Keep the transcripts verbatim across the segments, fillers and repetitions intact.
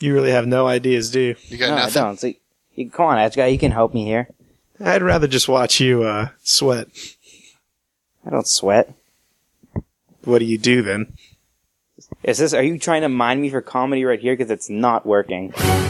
You really have no ideas, do you? You got No, nothing? I don't. So, you, come on, Edge guy, you can help me here. I'd rather just watch you uh, sweat. I don't sweat. What do you do then? Is this? Are you trying to mine me for comedy right here? Because it's not working.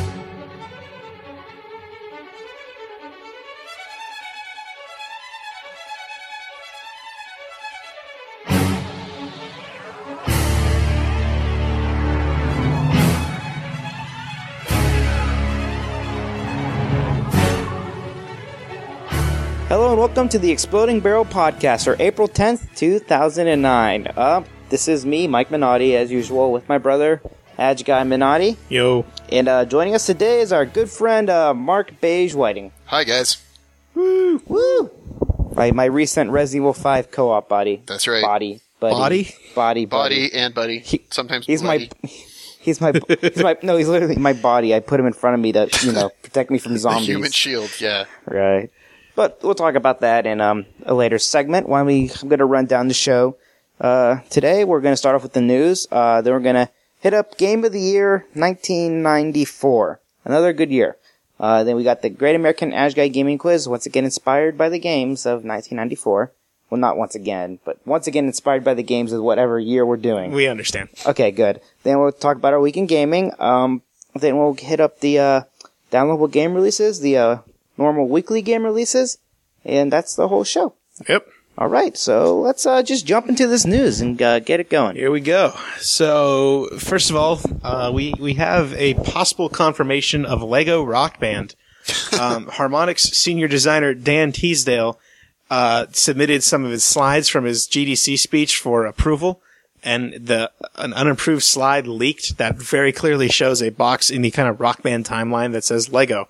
Hello and welcome to the Exploding Barrel Podcast for April tenth, two thousand nine. Uh, this is me, Mike Minotti, as usual, with my brother, Edge Guy Minotti. Yo. And uh, joining us today is our good friend, uh, Mark Beige Whiting. Hi, guys. Woo! Woo! My, my recent Resident Evil five co-op buddy. That's right. Body. Buddy. Body? Body, buddy. Body and buddy. He- Sometimes He's bloody. my... He's my, he's my, no, he's literally my body. I put him in front of me to, you know, protect me from The zombies. human shield, yeah. Right. But we'll talk about that in um, a later segment. When we, I'm going to run down the show. Uh, today we're going to start off with the news. Uh, then we're going to hit up Game of the Year nineteen ninety-four. Another good year. Uh, then we got the Great American Edge Guy Gaming Quiz, once again inspired by the games of nineteen ninety-four. Well, not once again, but once again inspired by the games of whatever year we're doing. We understand. Okay, good. Then we'll talk about our week in gaming. Um, then we'll hit up the uh, downloadable game releases, the uh, normal weekly game releases, and that's the whole show. Yep. All right, so let's uh, just jump into this news and uh, get it going. Here we go. So, first of all, uh, we, we have a possible confirmation of Lego Rock Band. Um, Harmonix senior designer Dan Teasdale uh, submitted some of his slides from his G D C speech for approval, and the an unapproved slide leaked that very clearly shows a box in the kind of Rock Band timeline that says Lego.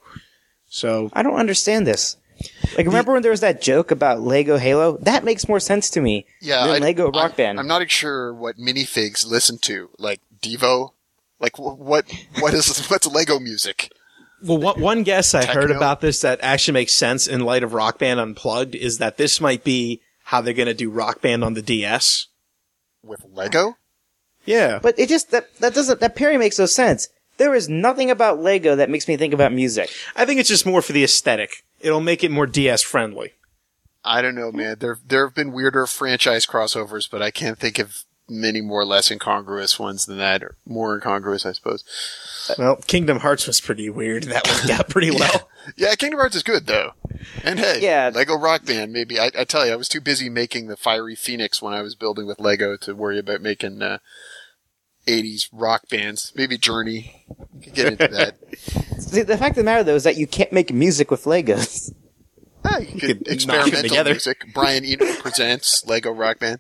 So I don't understand this. Like, remember when there was that joke about Lego Halo? That makes more sense to me Yeah, than I, Lego Rock I, Band. I'm not sure what minifigs listen to, like Devo. Like, wh- what, what is, what's Lego music? Well, one, one guess I heard Techno? about this that actually makes sense in light of Rock Band Unplugged is that this might be how they're going to do Rock Band on the D S. With Lego? Yeah. But it just, that, that doesn't, that pairing makes no sense. There is nothing about Lego that makes me think about music. I think it's just more for the aesthetic. It'll make it more D S friendly. I don't know, man. There, there have been weirder franchise crossovers, but I can't think of many more less incongruous ones than that, or more incongruous, I suppose. Well, Kingdom Hearts was pretty weird. That worked out pretty well. Yeah, Kingdom Hearts is good, though. And hey, Yeah. Lego Rock Band, maybe. I, I tell you, I was too busy making the Fiery Phoenix when I was building with Lego to worry about making uh, eighties rock bands. Maybe Journey. We could get into that. See, the fact of the matter, though, is that you can't make music with Legos. Ah, you could could knock 'em experimental together. music. Brian Eno presents Lego Rock Band.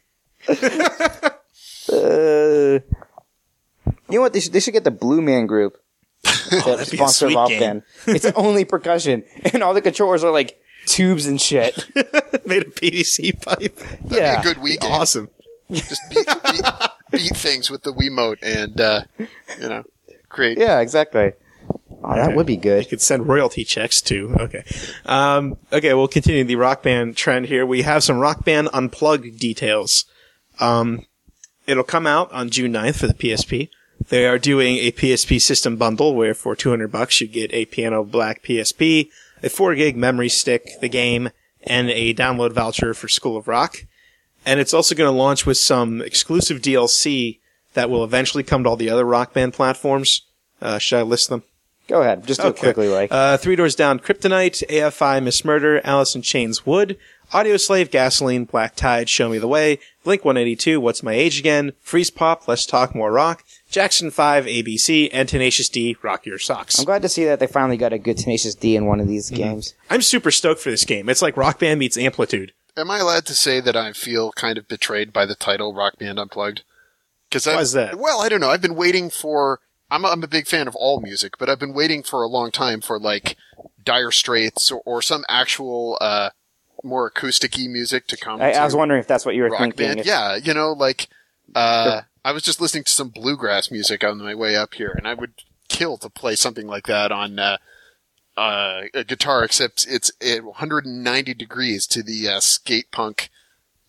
Uh, you know what? They should, they should get the Blue Man Group to that'd be a sponsor sweet Rock game. Band. It's only percussion, and all the controllers are like tubes and shit. Made a P V C pipe. Yeah. Be a good Wii game. Awesome. Just beat, beat, beat things with the Wiimote and, uh, you know, create. Yeah, exactly. Oh, that would be You good. could send royalty checks too. Okay. Um, okay, we'll continue the Rock Band trend here. We have some Rock Band Unplugged details. Um, it'll come out on June ninth for the P S P. They are doing a P S P system bundle where for two hundred bucks you get a Piano Black P S P, a four gig memory stick, the game, and a download voucher for School of Rock. And it's also going to launch with some exclusive D L C that will eventually come to all the other Rock Band platforms. Uh, should I list them? Go ahead. Just do it quickly, like. Uh, Three Doors Down, Kryptonite, A F I, Miss Murder, Alice in Chains Wood, Audio Slave, Gasoline, Black Tide, Show Me the Way, Blink one eighty-two, What's My Age Again, Freeze Pop, Let's Talk More Rock, Jackson five, A B C, and Tenacious D, Rock Your Socks. I'm glad to see that they finally got a good Tenacious D in one of these games. I'm super stoked for this game. It's like Rock Band meets Amplitude. Am I allowed to say that I feel kind of betrayed by the title Rock Band Unplugged? Cause Why is that? Well, I don't know. I've been waiting for, I'm a, I'm a big fan of all music, but I've been waiting for a long time for like Dire Straits or, or some actual, uh, more acoustic-y music to come I, to I was wondering if that's what you were Rock thinking. Band. If- Yeah, you know, like, uh, I was just listening to some bluegrass music on my way up here, and I would kill to play something like that on, uh, uh, a guitar, except it's at one hundred ninety degrees to the, uh, skate punk,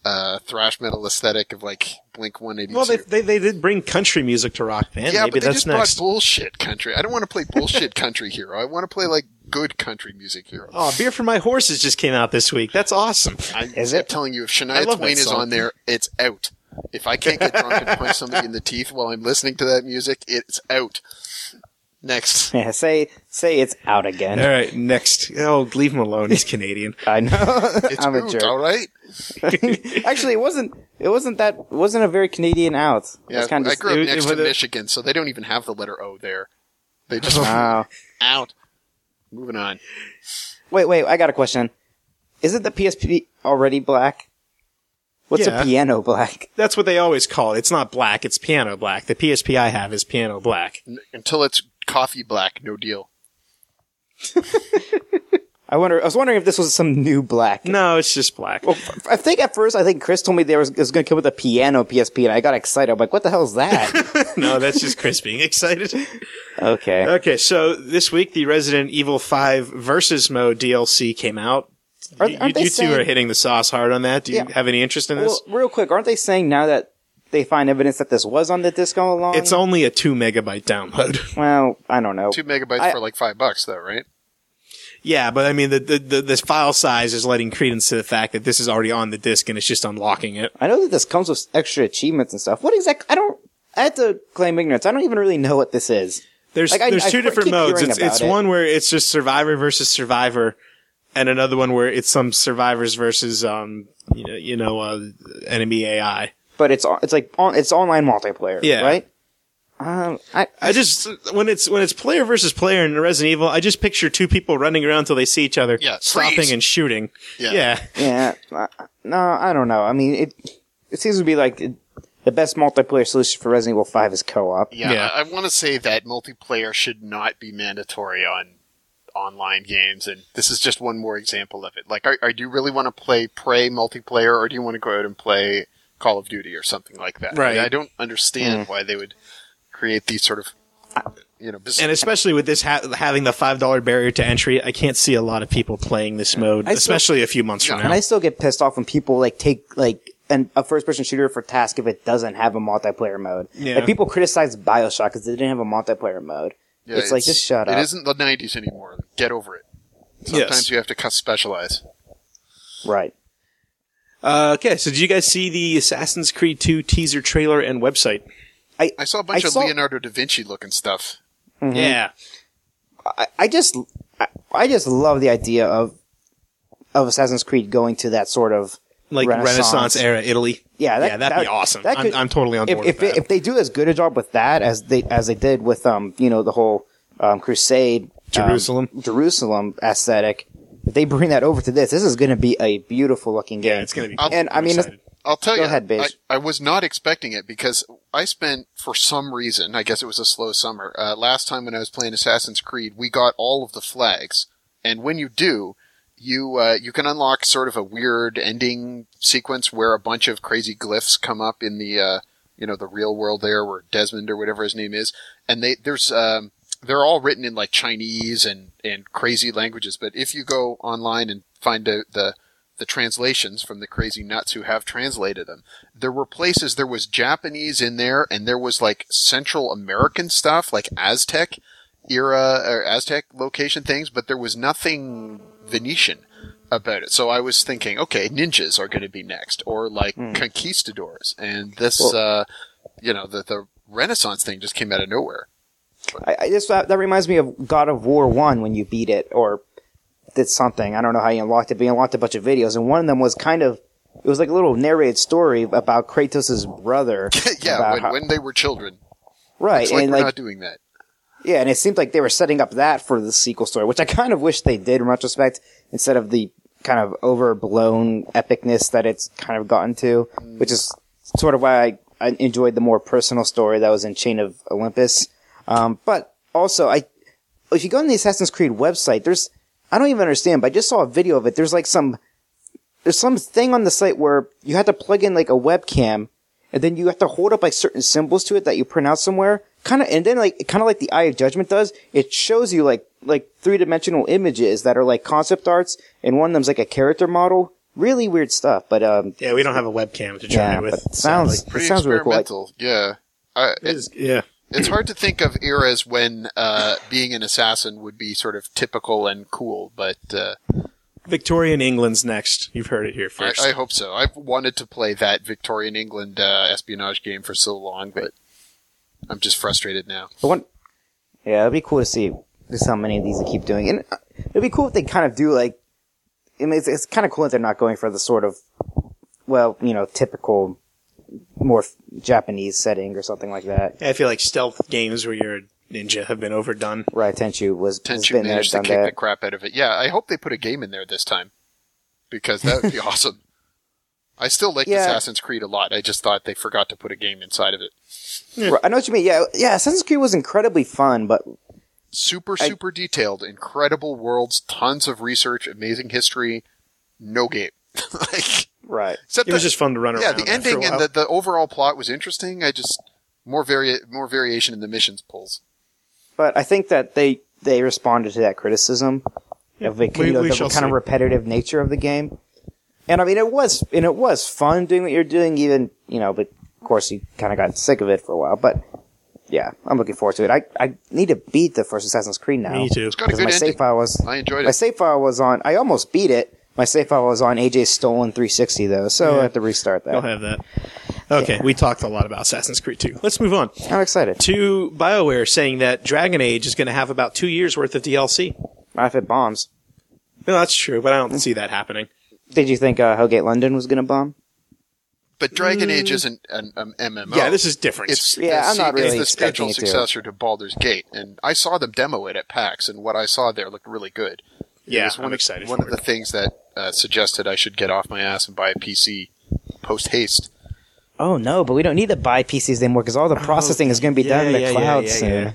uh, thrash metal aesthetic of like Blink one eighty-two. Well, they, they they did bring country music to Rock Band. yeah, Maybe but they that's just next. brought bullshit country. I don't want to play bullshit country hero. I want to play like good country music hero. Oh, Beer for My Horses just came out this week. That's awesome. I, Is I'm it? telling you, if I Shania love that Twain is song. on there, it's out. If I can't get drunk and punch somebody in the teeth while I'm listening to that music, it's out. Next. Yeah, say say it's out again. All right, next. Oh, leave him alone. He's Canadian. I know. It's I'm a out, jerk. all right? Actually, it wasn't. It wasn't that. It wasn't a very Canadian out. It Yeah, was kind I of. grew up it- next it to was a- Michigan, so they don't even have the letter O there. They just Wow. out. Moving on. Wait, wait. I got a question. Isn't the P S P already black? What's Yeah. a piano black? That's what they always call it. It's not black. It's piano black. The P S P I have is piano black. N- Until it's coffee black, no deal. I wonder. I was wondering if this was some new black. No, it's just black. Well, f- I think at first, I think Chris told me there was, it was going to come with a piano P S P, and I got excited. I'm like, "What the hell is that?" No, that's just Chris being excited. Okay. Okay, so this week the Resident Evil five Versus Mode D L C came out. Are- You, aren't they you two saying- are hitting the sauce hard on that. Do you Yeah. have any interest in this? Well, real quick, aren't they saying now that they find evidence that this was on the disc all along? It's only a two megabyte download. Well, I don't know. Two megabytes I- for like five bucks, though, right? Yeah, but I mean, the, the, the, this file size is letting credence to the fact that this is already on the disk and it's just unlocking it. I know that this comes with extra achievements and stuff. What exactly? I don't. I have to claim ignorance. I don't even really know what this is. There's, Like, I- there's I two keep different modes. hearing It's, about it's it. one where it's just survivor versus survivor and another one where it's some survivors versus, um, you know, you know, uh, enemy A I. But it's on- it's like on, it's online multiplayer. Yeah. Right. Um. I. I just when it's when it's player versus player in Resident Evil, I just picture two people running around until they see each other, Yeah, stopping freeze. and shooting. Yeah. Yeah, Yeah. uh, No, I don't know. I mean, it. It seems to be like it, the best multiplayer solution for Resident Evil Five is co-op. Yeah, Yeah. I, I want to say that multiplayer should not be mandatory on online games, and this is just one more example of it. Like, are, are do you really want to play Prey multiplayer, or do you want to go out and play Call of Duty or something like that? Right. I, I don't understand why they would create these sort of, you know, biz- and especially with this ha- having the five dollar barrier to entry, I can't see a lot of people playing this mode, I still- especially a few months from Yeah. now. And I still get pissed off when people like take like an, a first-person shooter for task if it doesn't have a multiplayer mode. Yeah. Like people criticize BioShock because they didn't have a multiplayer mode. yeah, it's, like just shut up. It isn't the nineties anymore. Get over it. Sometimes Yes. you have to cus- specialize. Right. Uh, okay, so did you guys see the Assassin's Creed two teaser trailer and website? I I saw a bunch I of saw- Leonardo da Vinci looking stuff. Yeah, I, I just I, I just love the idea of of Assassin's Creed going to that sort of like Renaissance. Renaissance, era Italy. Yeah, that, yeah, that'd be that- awesome. that I'm, could- I'm totally on if board if, with it, that. if they do as good a job with that as they as they did with um you know the whole um, Crusade um, Jerusalem. Jerusalem aesthetic, if they bring that over to this, this is going to be a beautiful looking game. yeah, it's gonna be. I'll- cool. And I I'm mean, excited. I'll tell Go you, ahead, Beige. I, I was not expecting it because I spent, for some reason, I guess it was a slow summer, uh, last time when I was playing Assassin's Creed, we got all of the flags. And when you do, you, uh, you can unlock sort of a weird ending sequence where a bunch of crazy glyphs come up in the, uh, you know, the real world there where Desmond or whatever his name is. And they, there's, um, they're all written in like Chinese and, and crazy languages. But if you go online and find out the, the translations from the crazy nuts who have translated them. There were places, there was Japanese in there, and there was like Central American stuff, like Aztec era, or Aztec location things, but there was nothing Venetian about it. So I was thinking, okay, ninjas are going to be next, or like conquistadors. And this, Well- uh, you know, the, the Renaissance thing just came out of nowhere. I, I just that, that reminds me of God of War One when you beat it or did something. I don't know how you unlocked it, but you unlocked a bunch of videos, and one of them was kind of it was like a little narrated story about Kratos' brother. yeah, about when, how- when they were children. right, It's like and we're like not doing that. yeah, and it seemed like they were setting up that for the sequel story, which I kind of wish they did in retrospect, instead of the kind of overblown epicness that it's kind of gotten to, which is sort of why I, I enjoyed the more personal story that was in Chain of Olympus. Um, but also, I if you go on the Assassin's Creed website, there's I don't even understand, but I just saw a video of it. There's like some there's some thing on the site where you have to plug in like a webcam, and then you have to hold up like certain symbols to it that you print out somewhere. Kind of, and then like kind of like the Eye of Judgment does. It shows you like like three dimensional images that are like concept arts, and one of them's like a character model really weird stuff. But um, Yeah, we don't have a webcam to try yeah, it with. but it sounds sadly. it Pretty sounds really cool. Like, experimental. Yeah. I, It it, is- yeah. it's hard to think of eras when uh, being an assassin would be sort of typical and cool, but uh, Victorian England's next. You've heard it here I, first. I hope so. I've wanted to play that Victorian England uh, espionage game for so long, but I'm just frustrated now. the one, yeah, it'd be cool to see just how many of these they keep doing, and uh, it'd be cool if they kind of do like. I mean, it's, it's kind of cool that they're not going for the sort of, well, you know, typical, more f- Japanese setting or something like that. I feel like stealth games where you're a ninja have been overdone. Right, Tenchu was has Tenchu been there, managed to done kick the that. crap out of it. Yeah, I hope they put a game in there this time, because that would be awesome. I still like Yeah. Assassin's Creed a lot. I just thought they forgot to put a game inside of it. Right, I know what you mean. Yeah, yeah. Assassin's Creed was incredibly fun, but Super, I- super detailed, incredible worlds, tons of research, amazing history, no game. like, right. except It was the- just fun to run yeah, around. the after a ending and while. the, the overall plot was interesting. I just more vari- more variation in the missions pulls. But I think that they they responded to that criticism of the, we- you know, we the shall kind of see. repetitive nature of the game. And I mean, it was and it was fun doing what you're doing, even you know. But of course, you kind of got sick of it for a while. But yeah, I'm looking forward to it. I, I need to beat the first Assassin's Creed now. Me too. It's got a Because good my ending. save file was I enjoyed my it. save file was on. I almost beat it. My save file was on A J's stolen three sixty though, so Yeah. I have to restart that. You'll have that. Okay, we talked a lot about Assassin's Creed two. Let's move on I'm excited. to BioWare saying that Dragon Age is going to have about two years worth of D L C. Not if it bombs. No, that's true, but I don't see that happening. Did you think uh, Hellgate London was going to bomb? But Dragon Age isn't an, an M M O. Yeah, this is different. It's Yeah, the, I'm not se- really it's the expecting spiritual it to. successor to Baldur's Gate, and I saw them demo it at PAX, and what I saw there looked really good. It Yeah, was one I'm of- excited One for of the it. things that uh, suggested I should get off my ass and buy a P C post haste. Oh no, but we don't need to buy P Cs anymore because all the processing is going to be done in the yeah, yeah, cloud yeah, soon.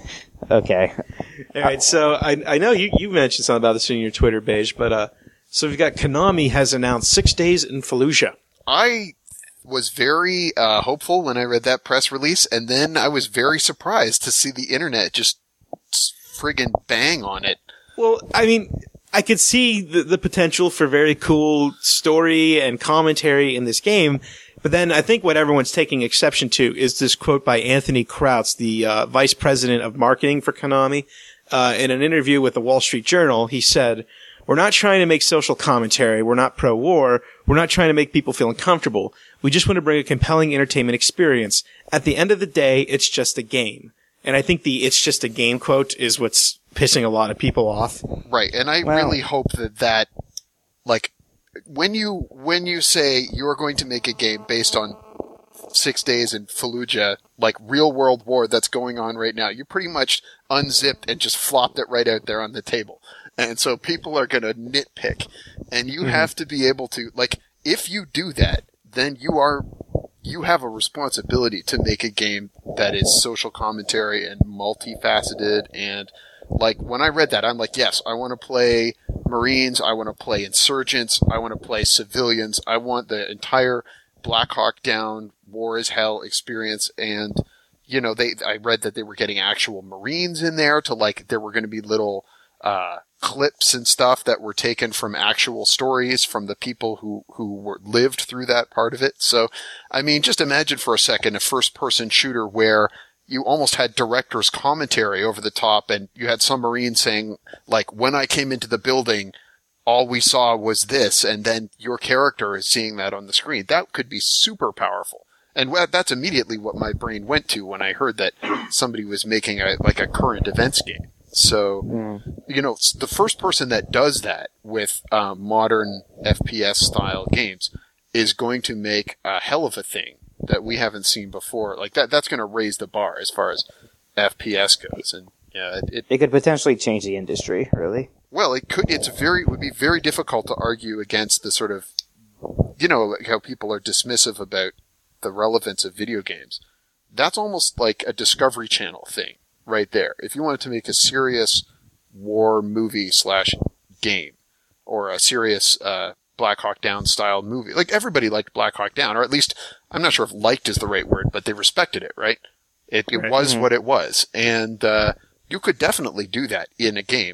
Okay. All right, so I, I know you, you mentioned something about this in your Twitter page, but uh, so we've got Konami has announced six days in Fallujah. I was very uh, hopeful when I read that press release, and then I was very surprised to see the internet just friggin' bang on it. Well, I mean, I could see the, the potential for very cool story and commentary in this game, but then I think what everyone's taking exception to is this quote by Anthony Krautz, the uh, vice president of marketing for Konami. Uh, in an interview with the Wall Street Journal, he said, "We're not trying to make social commentary. We're not pro-war. We're not trying to make people feel uncomfortable. We just want to bring a compelling entertainment experience. At the end of the day, it's just a game." And I think the "it's just a game" quote is what's pissing a lot of people off. Right, and I Well- really hope that that, like, when you when you say you're going to make a game based on six days in Fallujah, like real world war that's going on right now, you pretty much unzipped and just flopped it right out there on the table. And so people are going to nitpick, and you have to be able to, like, if you do that, then you are, you have a responsibility to make a game that is social commentary and multifaceted. And like, when I read that, I'm like, yes, I want to play Marines, I want to play insurgents, I want to play civilians, I want the entire Black Hawk Down War is Hell experience. And, you know, they, I read that they were getting actual Marines in there to, like, there were going to be little, uh, clips and stuff that were taken from actual stories from the people who, who were lived through that part of it. So, I mean, just imagine for a second a first person shooter where you almost had director's commentary over the top, and you had some Marine saying, like, when I came into the building, all we saw was this, and then your character is seeing that on the screen. That could be super powerful. And wha- that's immediately what my brain went to when I heard that somebody was making a, like a current events game. So, you know, s- the first person that does that with um, modern F P S style games is going to make a hell of a thing that we haven't seen before. Like that, that's going to raise the bar as far as F P S goes. And yeah, it, it It could potentially change the industry, really. well, it could. It's very. It would be very difficult to argue against the sort of, you know, like how people are dismissive about the relevance of video games. That's almost like a Discovery Channel thing, right there. If you wanted to make a serious war movie slash game, or a serious uh, Black Hawk Down style movie, like everybody liked Black Hawk Down, or at least I'm not sure if liked is the right word, but they respected it, right? It, it Right. was Mhm. what it was, and uh, you could definitely do that in a game.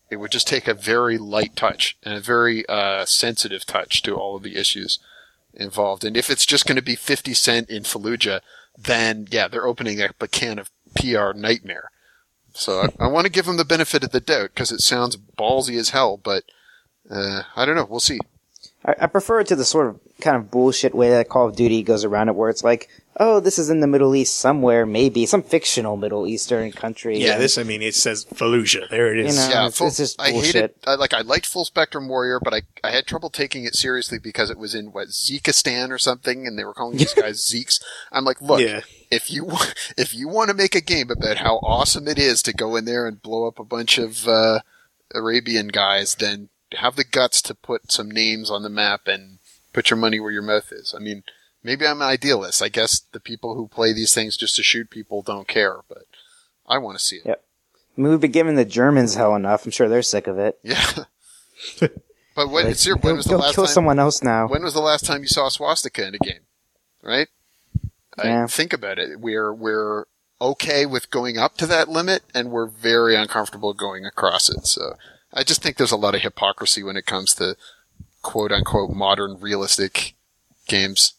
It would just take a very light touch and a very uh, sensitive touch to all of the issues involved. And if it's just going to be fifty cent in Fallujah, then yeah, they're opening up a can of P R nightmare. So I, I want to give them the benefit of the doubt because it sounds ballsy as hell, but uh, I don't know. We'll see. I, I prefer it to the sort of kind of bullshit way that Call of Duty goes around it, where it's like, oh, this is in the Middle East somewhere, maybe some fictional Middle Eastern country. Yeah, and, this, I mean, it says Fallujah. There it is. You know, Yeah, it's, full, it's just I bullshit. hated. I, like I liked Full Spectrum Warrior, but I I had trouble taking it seriously because it was in what Zekistan or something, and they were calling these guys Zeeks. I'm like, look, Yeah. if you wa- if you want to make a game about how awesome it is to go in there and blow up a bunch of uh, Arabian guys, then have the guts to put some names on the map and put your money where your mouth is. I mean, maybe I'm an idealist. I guess the people who play these things just to shoot people don't care, but I want to see it. Yep. I mean, we've been giving the Germans hell enough. I'm sure they're sick of it. Yeah. But when, Like, it's your, when go- was the go last kill time? someone else now. When was the last time you saw a swastika in a game? Right? Yeah. I think about it. We're we're okay with going up to that limit, and we're very uncomfortable going across it. So I just think there's a lot of hypocrisy when it comes to quote unquote modern realistic games.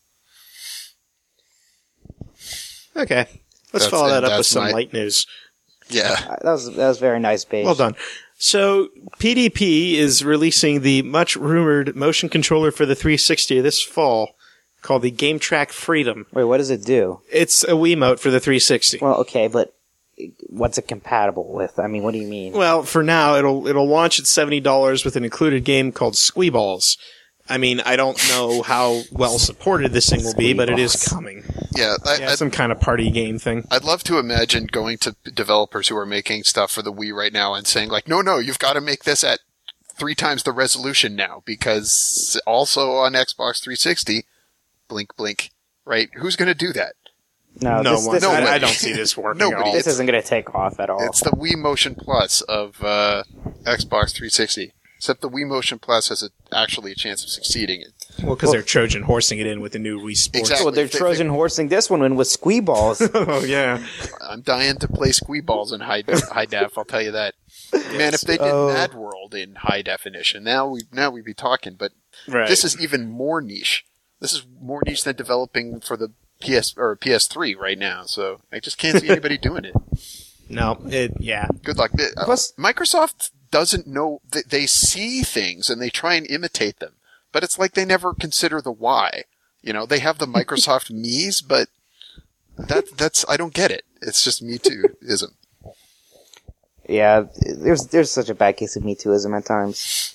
Okay. Let's That's- follow that and up with that's some my- light news. Yeah. Uh, That was that was very nice, Paige. Well done. So, P D P is releasing the much rumored motion controller for the three sixty this fall called the Game Track Freedom. Wait, what does it do? It's a Wiimote for the three sixty. Well, okay, but what's it compatible with? I mean, what do you mean? Well, for now, it'll it'll launch at seventy dollars with an included game called Squeeballs. I mean, I don't know how well supported this thing will be, but it is Squeeballs. coming. Yeah. I, Yeah, I'd, some kind of party game thing. I'd love to imagine going to developers who are making stuff for the Wii right now and saying like, no, no, you've got to make this at three times the resolution now because also on Xbox three sixty, blink, blink, right? Who's going to do that? no, no this, one. this, no I, way. I don't see this working Nobody. at all. this isn't going to take off at all. It's the Wii Motion Plus of uh, Xbox three sixty. Except the Wii Motion Plus has a, actually a chance of succeeding. Well, because they're Trojan horsing it in with the new Wii Sports. Exactly. well, they're They- Trojan horsing this one in with Squeeballs. Oh, yeah. I'm dying to play Squeeballs in high high def. I'll tell you that. Man, if they did Oh. Mad World in high definition, now we now we'd be talking. But Right. this is even more niche. This is more niche than developing for the P S or P S three right now. So I just can't see anybody doing it. No, it, yeah. Good luck. Uh, Plus- Microsoft doesn't know. They, they see things and they try and imitate them, but it's like they never consider the why. You know, they have the Microsoft Mii's, but that that's I don't get it. It's just Me Too-ism. yeah, there's there's such a bad case of Me Too-ism at times.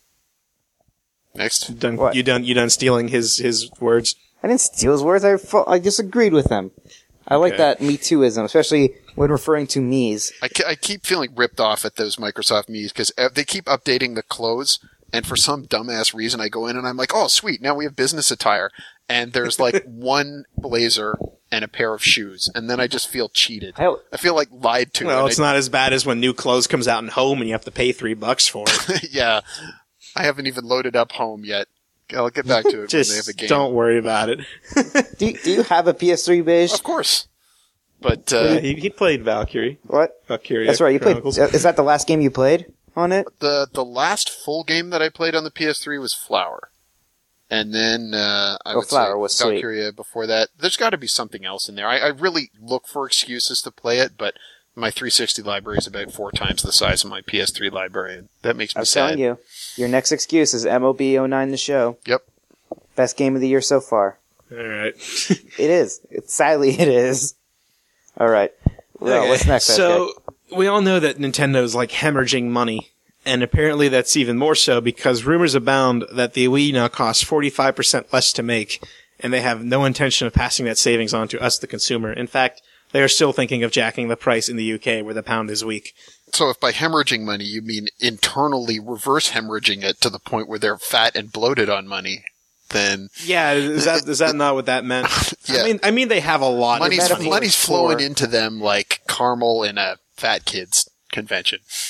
Next, Done, What? you done you done stealing his his words? I didn't steal his words. I fu- I disagreed with him. I like Okay. that Me Too-ism, especially when referring to me's. I, ke- I keep feeling ripped off at those Microsoft Mii's because they keep updating the clothes, and for some dumbass reason, I go in and I'm like, oh, sweet, now we have business attire, and there's like one blazer and a pair of shoes, and then I just feel cheated. Hell- I feel like lied to. Well, and it's I- not as bad as when new clothes comes out in Home and you have to pay three bucks for it. Yeah, I haven't even loaded up Home yet. I'll get back to it when they have Just a game. don't worry about it. Do you, do you have a P S three, Beige? Of course, but Uh, uh, he, he played Valkyrie. What? Valkyrie. That's right. You played. Chronicles. Is that the last game you played on it? the the last full game that I played on the P S three was Flower, and then uh, I Oh, would Flower say was sweet. Valkyria before that. There's got to be something else in there. I, I really look for excuses to play it, but my three sixty library is about four times the size of my P S three library, and that makes me I was sad. telling you. Your next excuse is M O B oh nine the show. Yep. Best game of the year so far. All right. It is. It, sadly, it is. All right. Well, Okay, what's next? So we all know that Nintendo's like hemorrhaging money, and apparently that's even more so because rumors abound that the Wii now costs forty-five percent less to make, and they have no intention of passing that savings on to us, the consumer. In fact, they are still thinking of jacking the price in the U K, where the pound is weak. So if by hemorrhaging money you mean internally reverse hemorrhaging it to the point where they're fat and bloated on money, then Yeah, is that is that not what that meant? Yeah. I mean, I mean they have a lot. money's, of money. money's flowing for- into them like caramel in a fat kid's convention.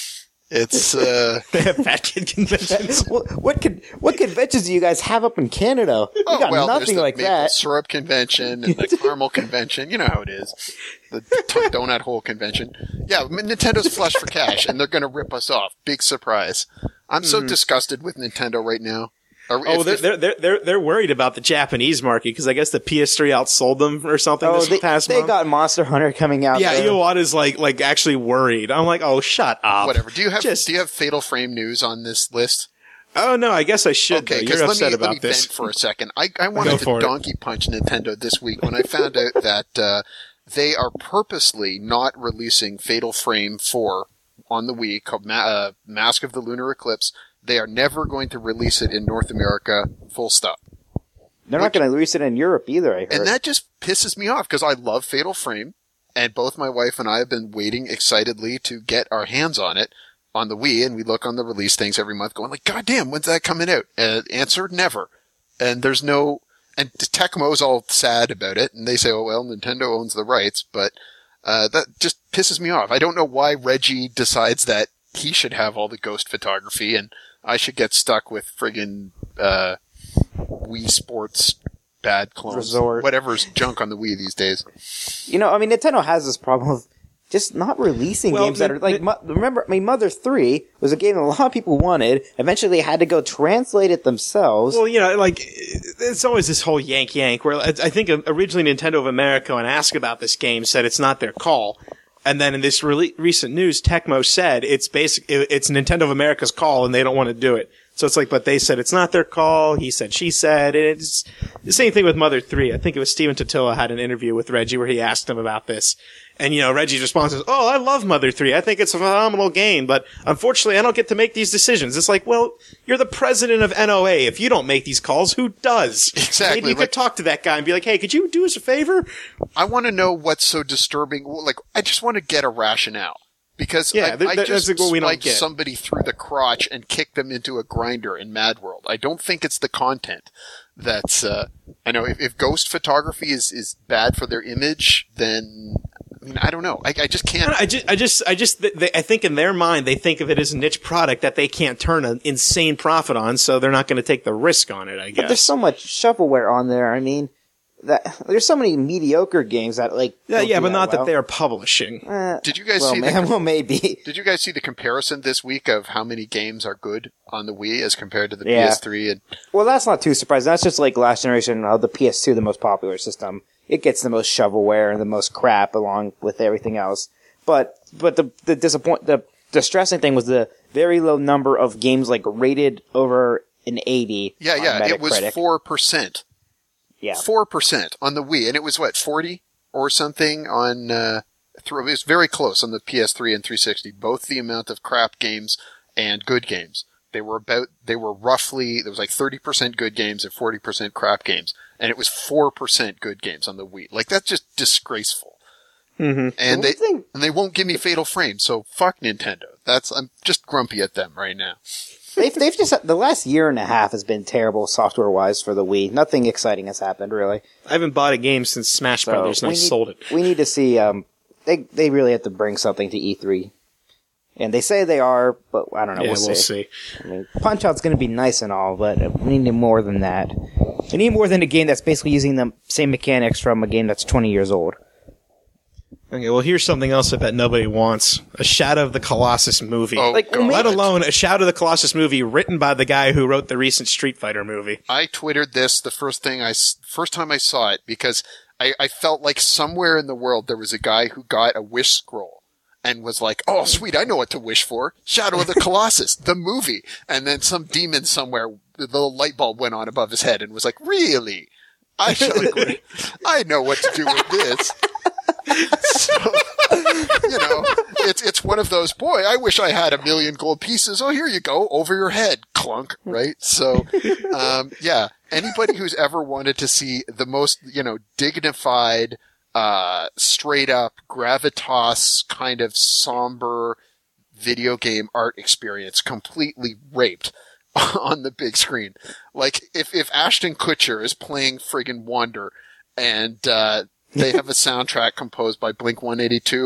It's uh They have fat kid conventions. what, what con- what conventions do you guys have up in Canada? We oh got well, nothing there's the like maple that. syrup convention and the caramel convention. You know how it is. The t- donut hole convention. Yeah, Nintendo's flush for cash, and they're going to rip us off. Big surprise. I'm so Mhm. disgusted with Nintendo right now. Or Oh, if- they're, if- they're they're they're they're worried about the Japanese market because I guess the P S three outsold them or something Oh, this they, past they month. got Monster Hunter coming out. yeah, there. Iwata's like like actually worried. I'm like, oh, shut up. whatever. Do you have Just- do you have Fatal Frame news on this list? Oh no, I guess I should. Okay, though. because You're let upset me, about let me this. vent for a second. I, I Go wanted for to it. donkey punch Nintendo this week when I found out that uh, they are purposely not releasing Fatal Frame four on the Wii, called Ma- uh, Mask of the Lunar Eclipse. They are never going to release it in North America, full stop. They're not going to release it in Europe either, I heard. And that just pisses me off because I love Fatal Frame, and both my wife and I have been waiting excitedly to get our hands on it on the Wii, and we look on the release things every month going like, God damn, when's that coming out? Uh, answer, never. And there's no, and Tecmo's all sad about it, and they say, oh well, Nintendo owns the rights, but uh, that just pisses me off. I don't know why Reggie decides that he should have all the ghost photography, and I should get stuck with friggin' uh, Wii Sports bad clones. Resort. Whatever's junk on the Wii these days. You know, I mean, Nintendo has this problem of just not releasing Well, games that the- are like. the- Mo- remember, I mean, Mother three was a game that a lot of people wanted. Eventually, they had to go translate it themselves. Well, you know, like it's always this whole yank yank. Where I I think originally Nintendo of America, when asked about this game, said it's not their call, and then in this re- recent news, Tecmo said it's basic. It's Nintendo of America's call, and they don't want to do it. So it's like, but they said it's not their call. He said, she said. And it's the same thing with Mother three. I think it was Steven Totila had an interview with Reggie where he asked him about this. And, you know, Reggie's response is, oh, I love Mother three. I think it's a phenomenal game, but unfortunately I don't get to make these decisions. It's like, well, you're the president of N O A. If you don't make these calls, who does? Exactly. Maybe you Like- could talk to that guy and be like, hey, could you do us a favor? I want to know what's so disturbing. Like, I just want to get a rationale. Because Yeah, I, th- I th- just that's what we don't spiked get. somebody through the crotch and kicked them into a grinder in Mad World. I don't think it's the content that's, uh, I know if, if ghost photography is, is bad for their image, then, I mean, I don't know. I, I just can't. I just, I just, I just, they, I think in their mind, they think of it as a niche product that they can't turn an insane profit on, so they're not going to take the risk on it, I but there's guess. so much shovelware on there. I mean, that there's so many mediocre games that like. Yeah, don't yeah, do but not well. that they're publishing. Eh, Did you guys well, see man, the, well, maybe. did you guys see the comparison this week of how many games are good on the Wii as compared to the Yeah. P S three? And Well, that's not too surprising. That's just like last generation of the P S two, the most popular system. It gets the most shovelware and the most crap along with everything else. But but the the disappoint the distressing thing was the very low number of games like rated over an eighty. yeah, on yeah, it was Metacritic. four percent. Yeah, Four percent on the Wii, and it was what forty or something on. Uh, through, it was very close on the P S three and three sixty. Both the amount of crap games and good games. They were about. They were roughly. There was like thirty percent good games and forty percent crap games, and it was four percent good games on the Wii. Like that's just disgraceful. Mm-hmm. And Well, they the thing- and they won't give me Fatal Frame. So fuck Nintendo. That's I'm just grumpy at them right now. they've they've just the last year and a half has been terrible software wise for the Wii. Nothing exciting has happened really. I haven't bought a game since Smash So Brothers, and we I need, sold it. We need to see. Um, they they really have to bring something to E three, and they say they are, but I don't know. Yeah, we'll, we'll see. see. I mean, Punch Out's going to be nice and all, but we need more than that. We need more than a game that's basically using the same mechanics from a game that's twenty years old. Okay, well, here's something else I bet nobody wants. A Shadow of the Colossus movie. Oh, Like, God. Let alone a Shadow of the Colossus movie written by the guy who wrote the recent Street Fighter movie. I twittered this the first thing I s- first time I saw it because I, I felt like somewhere in the world there was a guy who got a wish scroll and was like, "Oh, sweet, I know what to wish for: Shadow of the Colossus, the movie." And then some demon somewhere, the little light bulb went on above his head and was like, "Really? I shall agree. I know what to do with this." So, you know, it's it's one of those, boy, I wish I had a million gold pieces. Oh, here you go, over your head, clunk, right? So, um, yeah, anybody who's ever wanted to see the most, you know, dignified, uh, straight up gravitas kind of somber video game art experience completely raped on the big screen. Like, if, if Ashton Kutcher is playing friggin' Wonder and, uh, they have a soundtrack composed by Blink one eighty-two.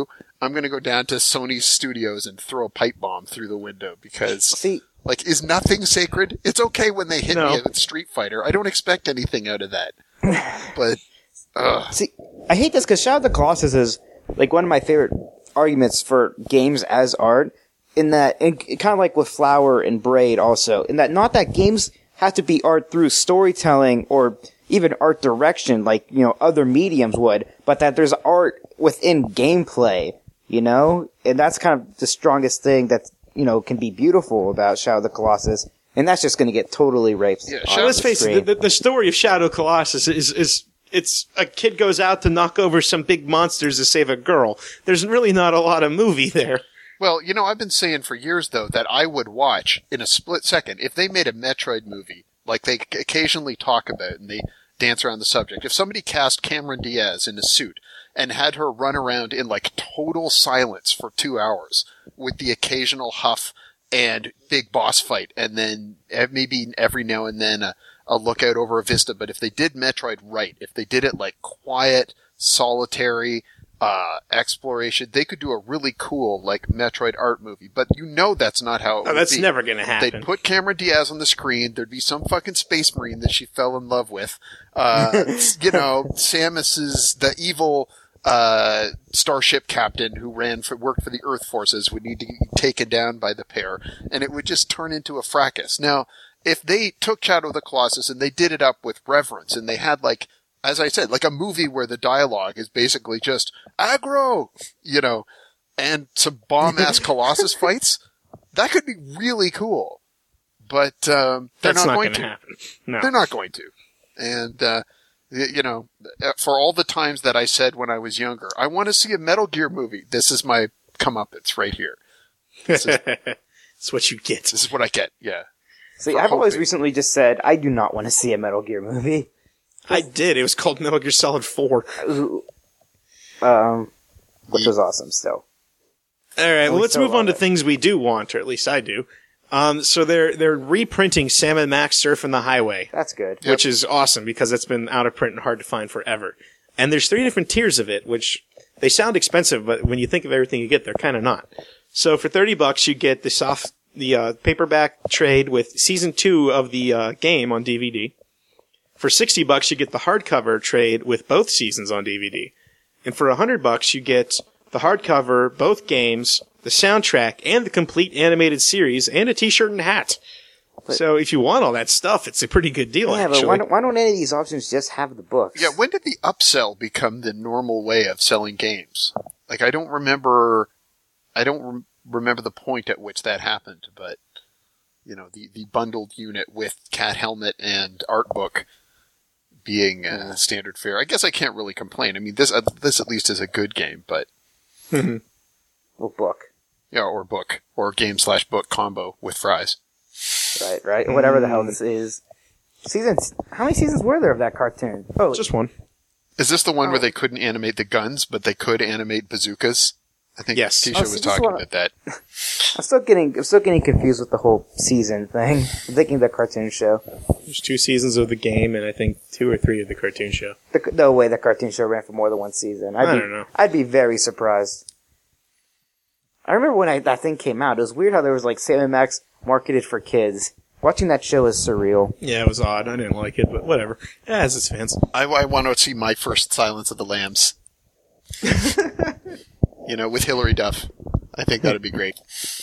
I'm going to go down to Sony's studios and throw a pipe bomb through the window because, See, like, is nothing sacred? It's okay when they hit No. me with Street Fighter. I don't expect anything out of that. But, ugh. see, I hate this because Shadow of the Colossus is like one of my favorite arguments for games as art. In that, and kind of like with Flower and Braid, also in that, not that games have to be art through storytelling or even art direction, like you know other mediums would, but that there's art within gameplay. You know, and that's kind of the strongest thing that, you know, can be beautiful about Shadow of the Colossus. And that's just going to get totally raped. Yeah, off Shadow- the Let's face screen. it, the, the story of Shadow Colossus is, is, it's a kid goes out to knock over some big monsters to save a girl. There's really not a lot of movie there. Well, you know, I've been saying for years, though, that I would watch in a split second if they made a Metroid movie, like they occasionally talk about and they dance around the subject. If somebody cast Cameron Diaz in a suit and had her run around in like total silence for two hours with the occasional huff and big boss fight, and then maybe every now and then a, a look out over a vista. But if they did Metroid right, if they did it like quiet, solitary, uh, exploration, they could do a really cool like Metroid art movie. But you know that's not how it Oh, would that's be. never going to happen. They'd put Cameron Diaz on the screen. There'd be some fucking space marine that she fell in love with. Uh, you know, Samus is the evil, uh, starship captain who ran for, worked for the Earth forces would need to be taken down by the pair. And it would just turn into a fracas. Now, if they took Shadow of the Colossus and they did it up with reverence and they had like, as I said, like a movie where the dialogue is basically just aggro, you know, and some bomb-ass Colossus fights, that could be really cool. But um, they're That's not, not going going to to. happen. No. They're not going to. And, uh, y- you know, for all the times that I said when I was younger, I want to see a Metal Gear movie. This is my comeuppance right here. This is, That's what you get. this is what I get, yeah. See, for I've always hoping. recently just said, I do not want to see a Metal Gear movie. I did. It was called Metal Gear Solid four. Um, which was awesome still. All right, well, we let's still move on love to it. things we do want, or at least I do. Um, so they're they're reprinting Sam and Max Surfing the Highway, That's good. Yep. which is awesome because it's been out of print and hard to find forever. And there's three different tiers of it, which they sound expensive, but when you think of everything you get, they're kind of not. So for thirty bucks, you get the soft the uh, paperback trade with season two of the uh, game on D V D. For sixty bucks, you get the hardcover trade with both seasons on D V D. And for one hundred bucks, you get the hardcover, both games, the soundtrack, and the complete animated series, and a t-shirt and hat. So if you want all that stuff, it's a pretty good deal, Yeah, actually. but why don't, why don't any of these options just have the books? Yeah, when did the upsell become the normal way of selling games? Like, I don't remember, I don't rem- remember the point at which that happened, but, you know, the, the bundled unit with cat helmet and art book being uh, standard fare. I guess I can't really complain. I mean, this, uh, this at least is a good game, but, Well, book. yeah, or book, or game slash book combo with fries. Right, right. Whatever the hell this is. Seasons. How many seasons were there of that cartoon? Oh, Just one. Is this the one Oh. where they couldn't animate the guns, but they could animate bazookas? I think Yes. Tisha Oh, was so this talking one- about that. I'm still getting, I'm still getting confused with the whole season thing. I'm thinking of the cartoon show. There's two seasons of the game, and I think two or three of the cartoon show. The, no way the cartoon show ran for more than one season. I'd I be, don't know. I'd be very surprised. I remember when I, that thing came out. It was weird how there was like Sam and Max marketed for kids. Watching that show is surreal. Yeah, it was odd. I didn't like it, but whatever. It has its fans. I, I want to see my first Silence of the Lambs. You know, with Hilary Duff. I think that'd be great.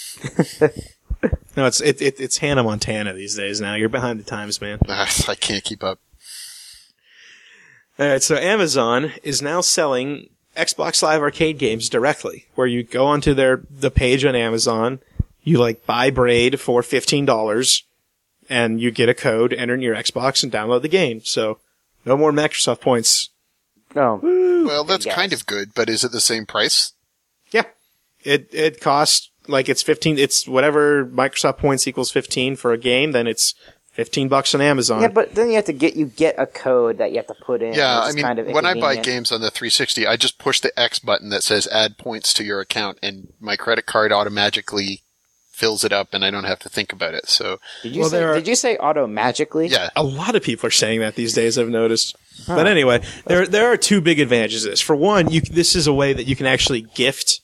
No, it's it, it, it's Hannah Montana these days now. You're behind the times, man. Ah, I can't keep up. All right, so Amazon is now selling Xbox Live Arcade games directly, where you go onto their the page on Amazon, you like buy Braid for fifteen dollars, and you get a code, enter in your Xbox, and download the game. So no more Microsoft points. Oh, Well, that's Yes. kind of good, but is it the same price? Yeah, it it costs like it's fifteen. It's whatever Microsoft points equals fifteen for a game. Then it's fifteen bucks on Amazon. yeah, but then you have to get you get a code that you have to put in. Yeah, which I is mean, kind of when I buy inconvenient. games on the three sixty, I just push the X button that says add points to your account, and my credit card automatically fills it up, and I don't have to think about it. So, Did you Well, say? there are- Did you say auto magically? yeah. A lot of people are saying that these days, I've noticed. But anyway, there there are two big advantages to this. For one, you this is a way that you can actually gift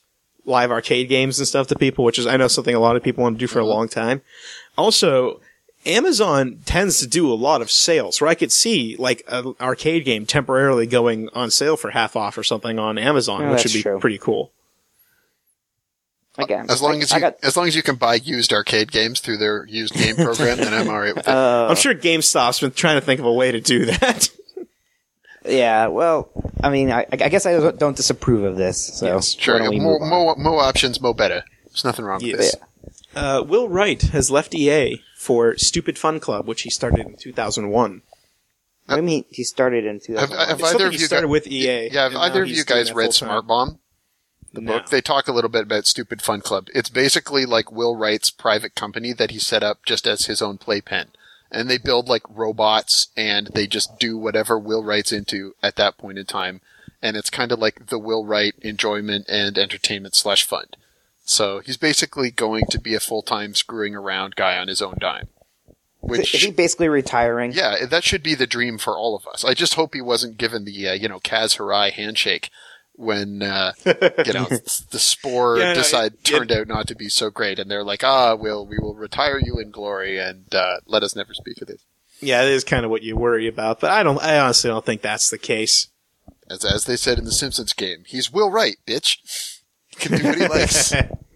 live arcade games and stuff to people, which is, I know, something a lot of people want to do for a long time. Also, Amazon tends to do a lot of sales, where I could see like an arcade game temporarily going on sale for half off or something on Amazon, Oh, which that's would be true. pretty cool. Again, As long I- as I you, got- as long as you can buy used arcade games through their used game program, then I'm alright with it. uh, I'm sure GameStop's been trying to think of a way to do that. yeah, well, I mean, I, I guess I don't disapprove of this. So Yes, why Sure, don't we more, move on? more, more options, more better. There's nothing wrong with Yes. this. Uh, Will Wright has left E A for Stupid Fun Club, which he started in two thousand one. I mean, he started in two Have, thousand. have It's either something of he you started gu- with E A, Yeah, have and either now of he's you doing guys it read full-time. Smart Bomb? The No. book. They talk a little bit about Stupid Fun Club. It's basically like Will Wright's private company that he set up just as his own playpen. And they build like robots and they just do whatever Will Wright's into at that point in time. And it's kind of like the Will Wright enjoyment and entertainment slash fund. So he's basically going to be a full-time screwing around guy on his own dime. Which, Is he basically retiring? yeah, that should be the dream for all of us. I just hope he wasn't given the, uh, you know, Kaz Hirai handshake when, uh, you know, the Spore Yeah, no, decide it- turned out not to be so great, and they're like, ah, we'll, we will retire you in glory, and, uh, let us never speak of this. Yeah, it is kind of what you worry about, but I don't. I honestly don't think that's the case. As, as they said in the Simpsons game, he's Will Wright, bitch. He can do what he likes.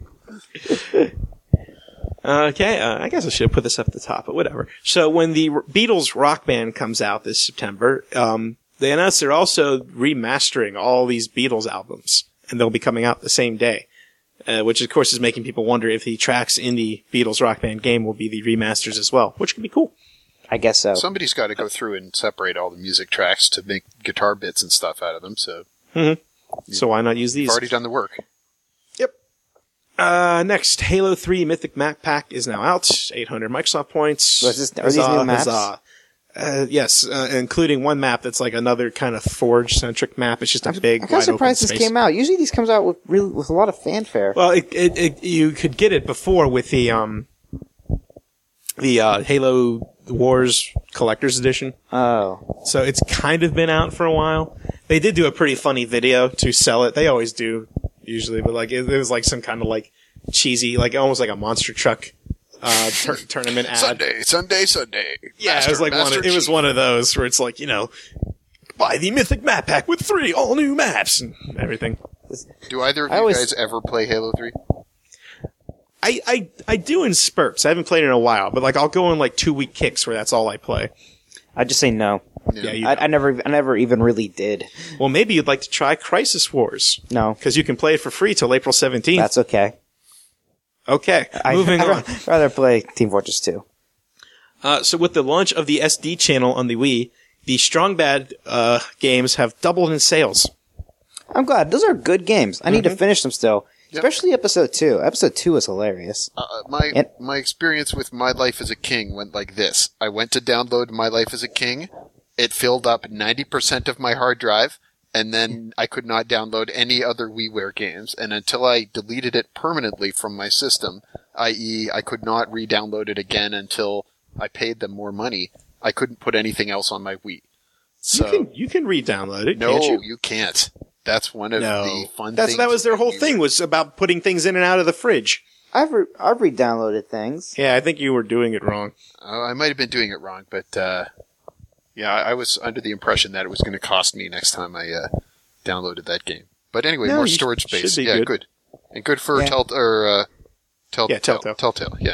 Okay, uh, I guess I should put this up at the top, but whatever. So when the R- Beatles Rock Band comes out this September, um, they announced they're also remastering all these Beatles albums, and they'll be coming out the same day. Uh, which of course is making people wonder if the tracks in the Beatles Rock Band game will be the remasters as well, which could be cool. I guess so. Somebody's got to go through and separate all the music tracks to make guitar bits and stuff out of them, so So why not use you've these? already done the work. Yep. Uh, next, Halo three Mythic Map Pack is now out. eight hundred Microsoft points. Was this- are these new maps? huzzah. Uh, yes, uh, including one map that's like another kind of Forge-centric map. It's just a big, I'm kind wide of surprised open this space. came out. Usually these comes out with really with a lot of fanfare. Well, it, it, it, you could get it before with the um, the uh, Halo Wars Collector's Edition. Oh, So it's kind of been out for a while. They did do a pretty funny video to sell it. They always do, usually, but like it, it was like some kind of like cheesy, like almost like a monster truck uh, tur- tournament ad. Sunday, Sunday, Sunday. Yeah, Master, it was like one. Master Of, it was Chief. one of those where it's like, you know, buy the Mythic Map Pack with three all new maps and everything. Do either of I you always- guys ever play Halo three? I, I I do in spurts. I haven't played in a while, but like I'll go on like two week kicks where that's all I play. I just say no. Yeah, you, I, I never, I never even really did. well, maybe you'd like to try Crisis Wars No, because you can play it for free till April seventeenth. that's okay. Okay, I, moving I'd on. ra- rather play Team Fortress two. Uh, so with the launch of the S D channel on the Wii, the Strong Bad uh, games have doubled in sales. I'm glad. Those are good games. I need to finish them still. Yep. Especially episode two. Episode two is hilarious. Uh, my And- my experience with My Life as a King went like this. I went to download My Life as a King. It filled up ninety percent of my hard drive, and then I could not download any other WiiWare games. And until I deleted it permanently from my system, that is, I could not re-download it again until I paid them more money, I couldn't put anything else on my Wii. So you can you can re-download it, no, can't you? you can't. That's one of No, the fun that's things. that was their about whole WiiWare. thing was about putting things in and out of the fridge. I've re- I've re-downloaded things. Yeah, I think you were doing it wrong. Uh, I might have been doing it wrong, but uh, yeah, I I was under the impression that it was going to cost me next time I uh, downloaded that game. But anyway, No, more you storage should space. be Yeah, good. good. and good for Yeah. Tell or uh, Tell Yeah, Telltale. Telltale. Telltale. Yeah.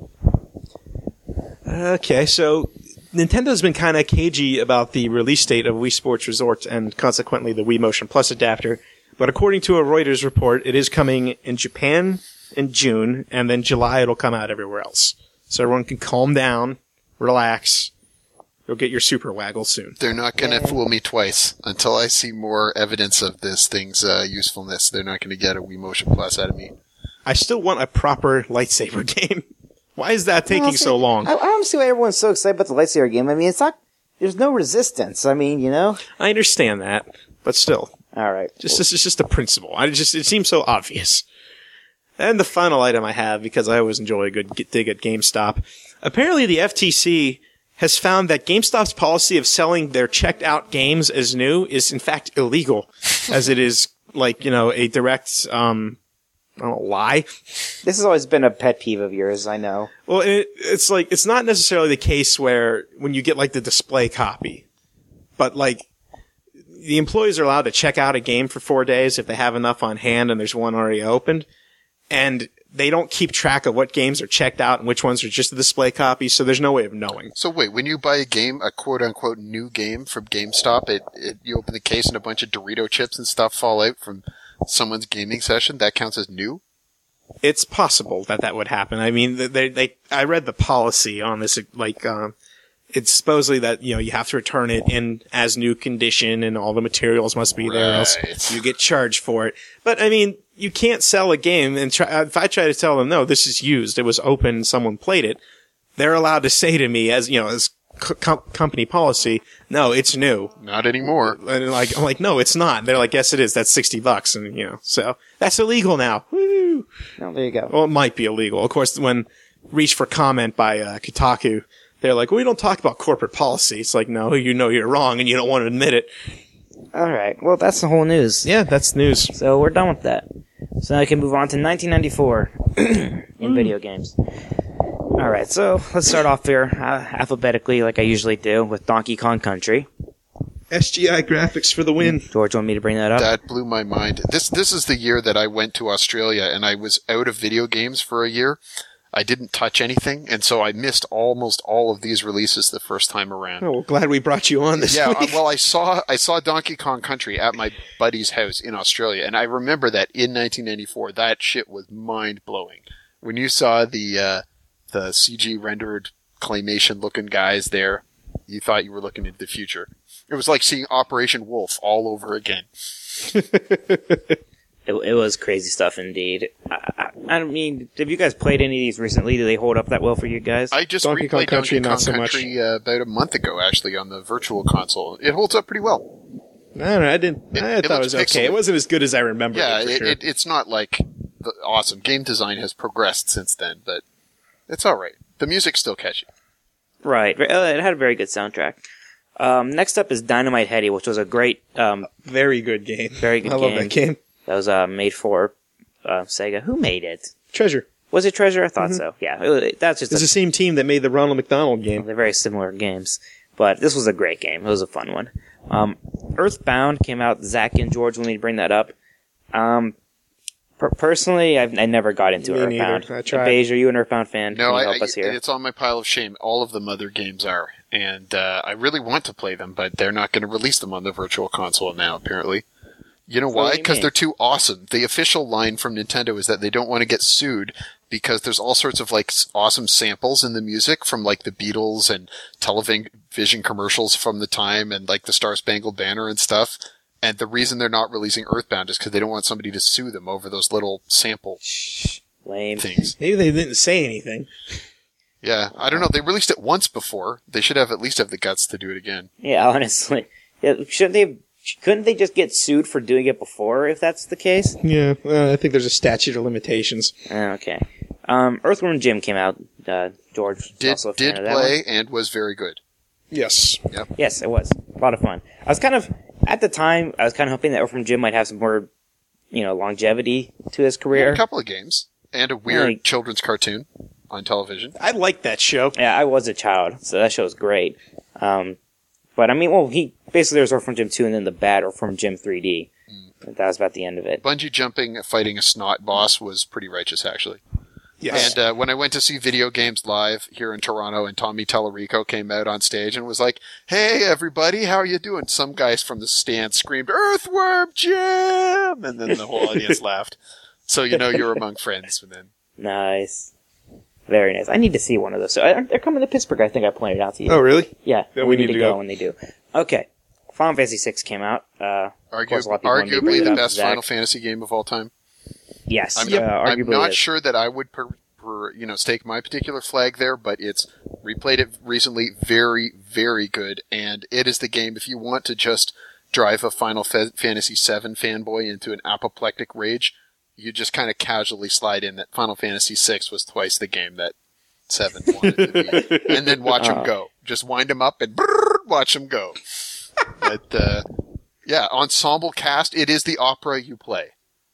Okay, so Nintendo's been kind of cagey about the release date of Wii Sports Resort and consequently the Wii Motion Plus adapter. But according to a Reuters report, it is coming in Japan in June, and then July it'll come out everywhere else. So everyone can calm down, relax. You'll get your super waggle soon. They're not going to fool me twice. Until I see more evidence of this thing's uh, usefulness, they're not going to get a Wii Motion Plus out of me. I still want a proper lightsaber game. Why is that taking Well, see, so long? I, I don't see why everyone's so excited about the lightsaber game. I mean, it's not. There's no resistance. I mean, you know. I understand that, but still. All right. Just this is just a principle. I just it seems so obvious. And the final item I have, because I always enjoy a good get- dig at GameStop. Apparently, the F T C has found that GameStop's policy of selling their checked out games as new is in fact illegal, as it is like you know a direct um I don't know, lie. This has always been a pet peeve of yours, I know. Well, it, it's like, it's not necessarily the case where when you get like the display copy, but like the employees are allowed to check out a game for four days if they have enough on hand and there's one already opened. And they don't keep track of what games are checked out and which ones are just a display copy, so there's no way of knowing. So wait, when you buy a game, a quote-unquote new game from GameStop, it, it you open the case and a bunch of Dorito chips and stuff fall out from someone's gaming session, that counts as new? It's possible that that would happen. I mean, they, they, I read the policy on this, like, um, it's supposedly that, you know, you have to return it in as new condition and all the materials must be there, or else Right. you get charged for it. But, I mean, you can't sell a game and try, if I try to tell them, no, this is used, it was open, someone played it, they're allowed to say to me, as, you know, as co- com- company policy, no, it's new. Not anymore. And like, I'm like, no, it's not. They're like, yes, it is. That's sixty bucks. And, you know, so that's illegal now. Woo! No, there you go. Well, it might be illegal. Of course, when reached for comment by uh, Kotaku, they're like, we don't talk about corporate policy. It's like, no, you know you're wrong and you don't want to admit it. All right. Well, that's the whole news. Yeah, that's news. So we're done with that. So now we can move on to nineteen ninety-four in video games. All right. So let's start off here uh, alphabetically, like I usually do, with Donkey Kong Country. S G I graphics for the win. George, want me to bring that up? That blew my mind. This this is the year that I went to Australia and I was out of video games for a year. I didn't touch anything, and so I missed almost all of these releases the first time around. Oh, well, glad we brought you on this Yeah, week. uh, well, I saw I saw Donkey Kong Country at my buddy's house in Australia, and I remember that in nineteen ninety-four, that shit was mind blowing. When you saw the uh, the C G rendered claymation looking guys there, you thought you were looking into the future. It was like seeing Operation Wolf all over again. It, it was crazy stuff indeed. I, I, I mean, have you guys played any of these recently? Do they hold up that well for you guys? I just Donkey Kong replayed Country, Donkey not Kong so much. Country uh, about a month ago, actually, on the Virtual Console. It holds up pretty well. I don't know. I didn't. It- I it thought it looks was okay. pixely. It wasn't as good as I remember. Yeah, it, for it, sure. it, it's not like the awesome. Game design has progressed since then, but it's all right. The music's still catchy. Right. Uh, It had a very good soundtrack. Um, next up is Dynamite Headdy, which was a great, um, Very good game. very good I game. love that game. That was uh, made for uh, Sega. Who made it? Treasure. Was it Treasure? I thought so. Yeah, it, was- that's just It's a, the same team that made the Ronald McDonald game. they're very similar games. But this was a great game. It was a fun one. Um, Earthbound came out. Zach and George wanted me to bring that up. Um, per- personally, I've, I never got into Me Earthbound. neither. I tried. Beige, are you an Earthbound fan? No, Can you I, help us I, here? it's on my pile of shame. All of the Mother games are, and uh, I really want to play them, but they're not going to release them on the Virtual Console now. Apparently, you know So what why? do you Because mean? they're too awesome. The official line from Nintendo is that they don't want to get sued because there's all sorts of like s- awesome samples in the music from like the Beatles and television commercials from the time, and like the Star Spangled Banner and stuff. And the reason they're not releasing Earthbound is because they don't want somebody to sue them over those little sample Lame. things. Maybe they didn't say anything. Yeah, I don't know. They released it once before. They should have at least have the guts to do it again. Yeah, honestly. Yeah, shouldn't they? Couldn't they just get sued for doing it before, if that's the case? Yeah, uh, I think there's a statute of limitations. Uh, Okay. Um, Earthworm Jim came out. Uh, George was Did also a fan did of that play one. and was very good. Yes. Yes, it was a lot of fun. I was kind of at the time. I was kind of hoping that Earthworm Jim might have some more, you know, longevity to his A career. couple of games and a weird Like- children's cartoon on television. I liked that show. Yeah, I was a child, so that show was great. Um, but I mean, well, he basically there was Earthworm Jim two, and then the bad Earthworm Jim three D. Mm. That was about the end of it. Bungee jumping, fighting a snot boss was pretty righteous, actually. Yes. And uh, when I went to see Video Games Live here in Toronto, and Tommy Tallarico came out on stage and was like, "Hey, everybody, how are you doing?" Some guys from the stand screamed, "Earthworm Jim!" And then the whole audience laughed. So you know you're among friends. And then Nice, very nice. I need to see one of those. So I- they're coming to Pittsburgh. I think I pointed out to you. Oh, really? Yeah, Yeah, we, we need, need to to go, go. when they do. Okay, Final Fantasy six came out. Uh, argu- course, a lot of people wanted me to bring arguably it the up, best Zach. Final Fantasy game of all time. yes, I'm, uh, I'm arguably not is. sure that I would, per, per, you know, stake my particular flag there, but it's replayed it recently. Very, very good, and it is the game. If you want to just drive a Final Fa- Fantasy seven fanboy into an apoplectic rage, you just kind of casually slide in that Final Fantasy six was twice the game that seven wanted to be, and then watch him Oh. go. Just wind him up and brrr, watch him go. But uh, yeah, ensemble cast. It is the opera you play.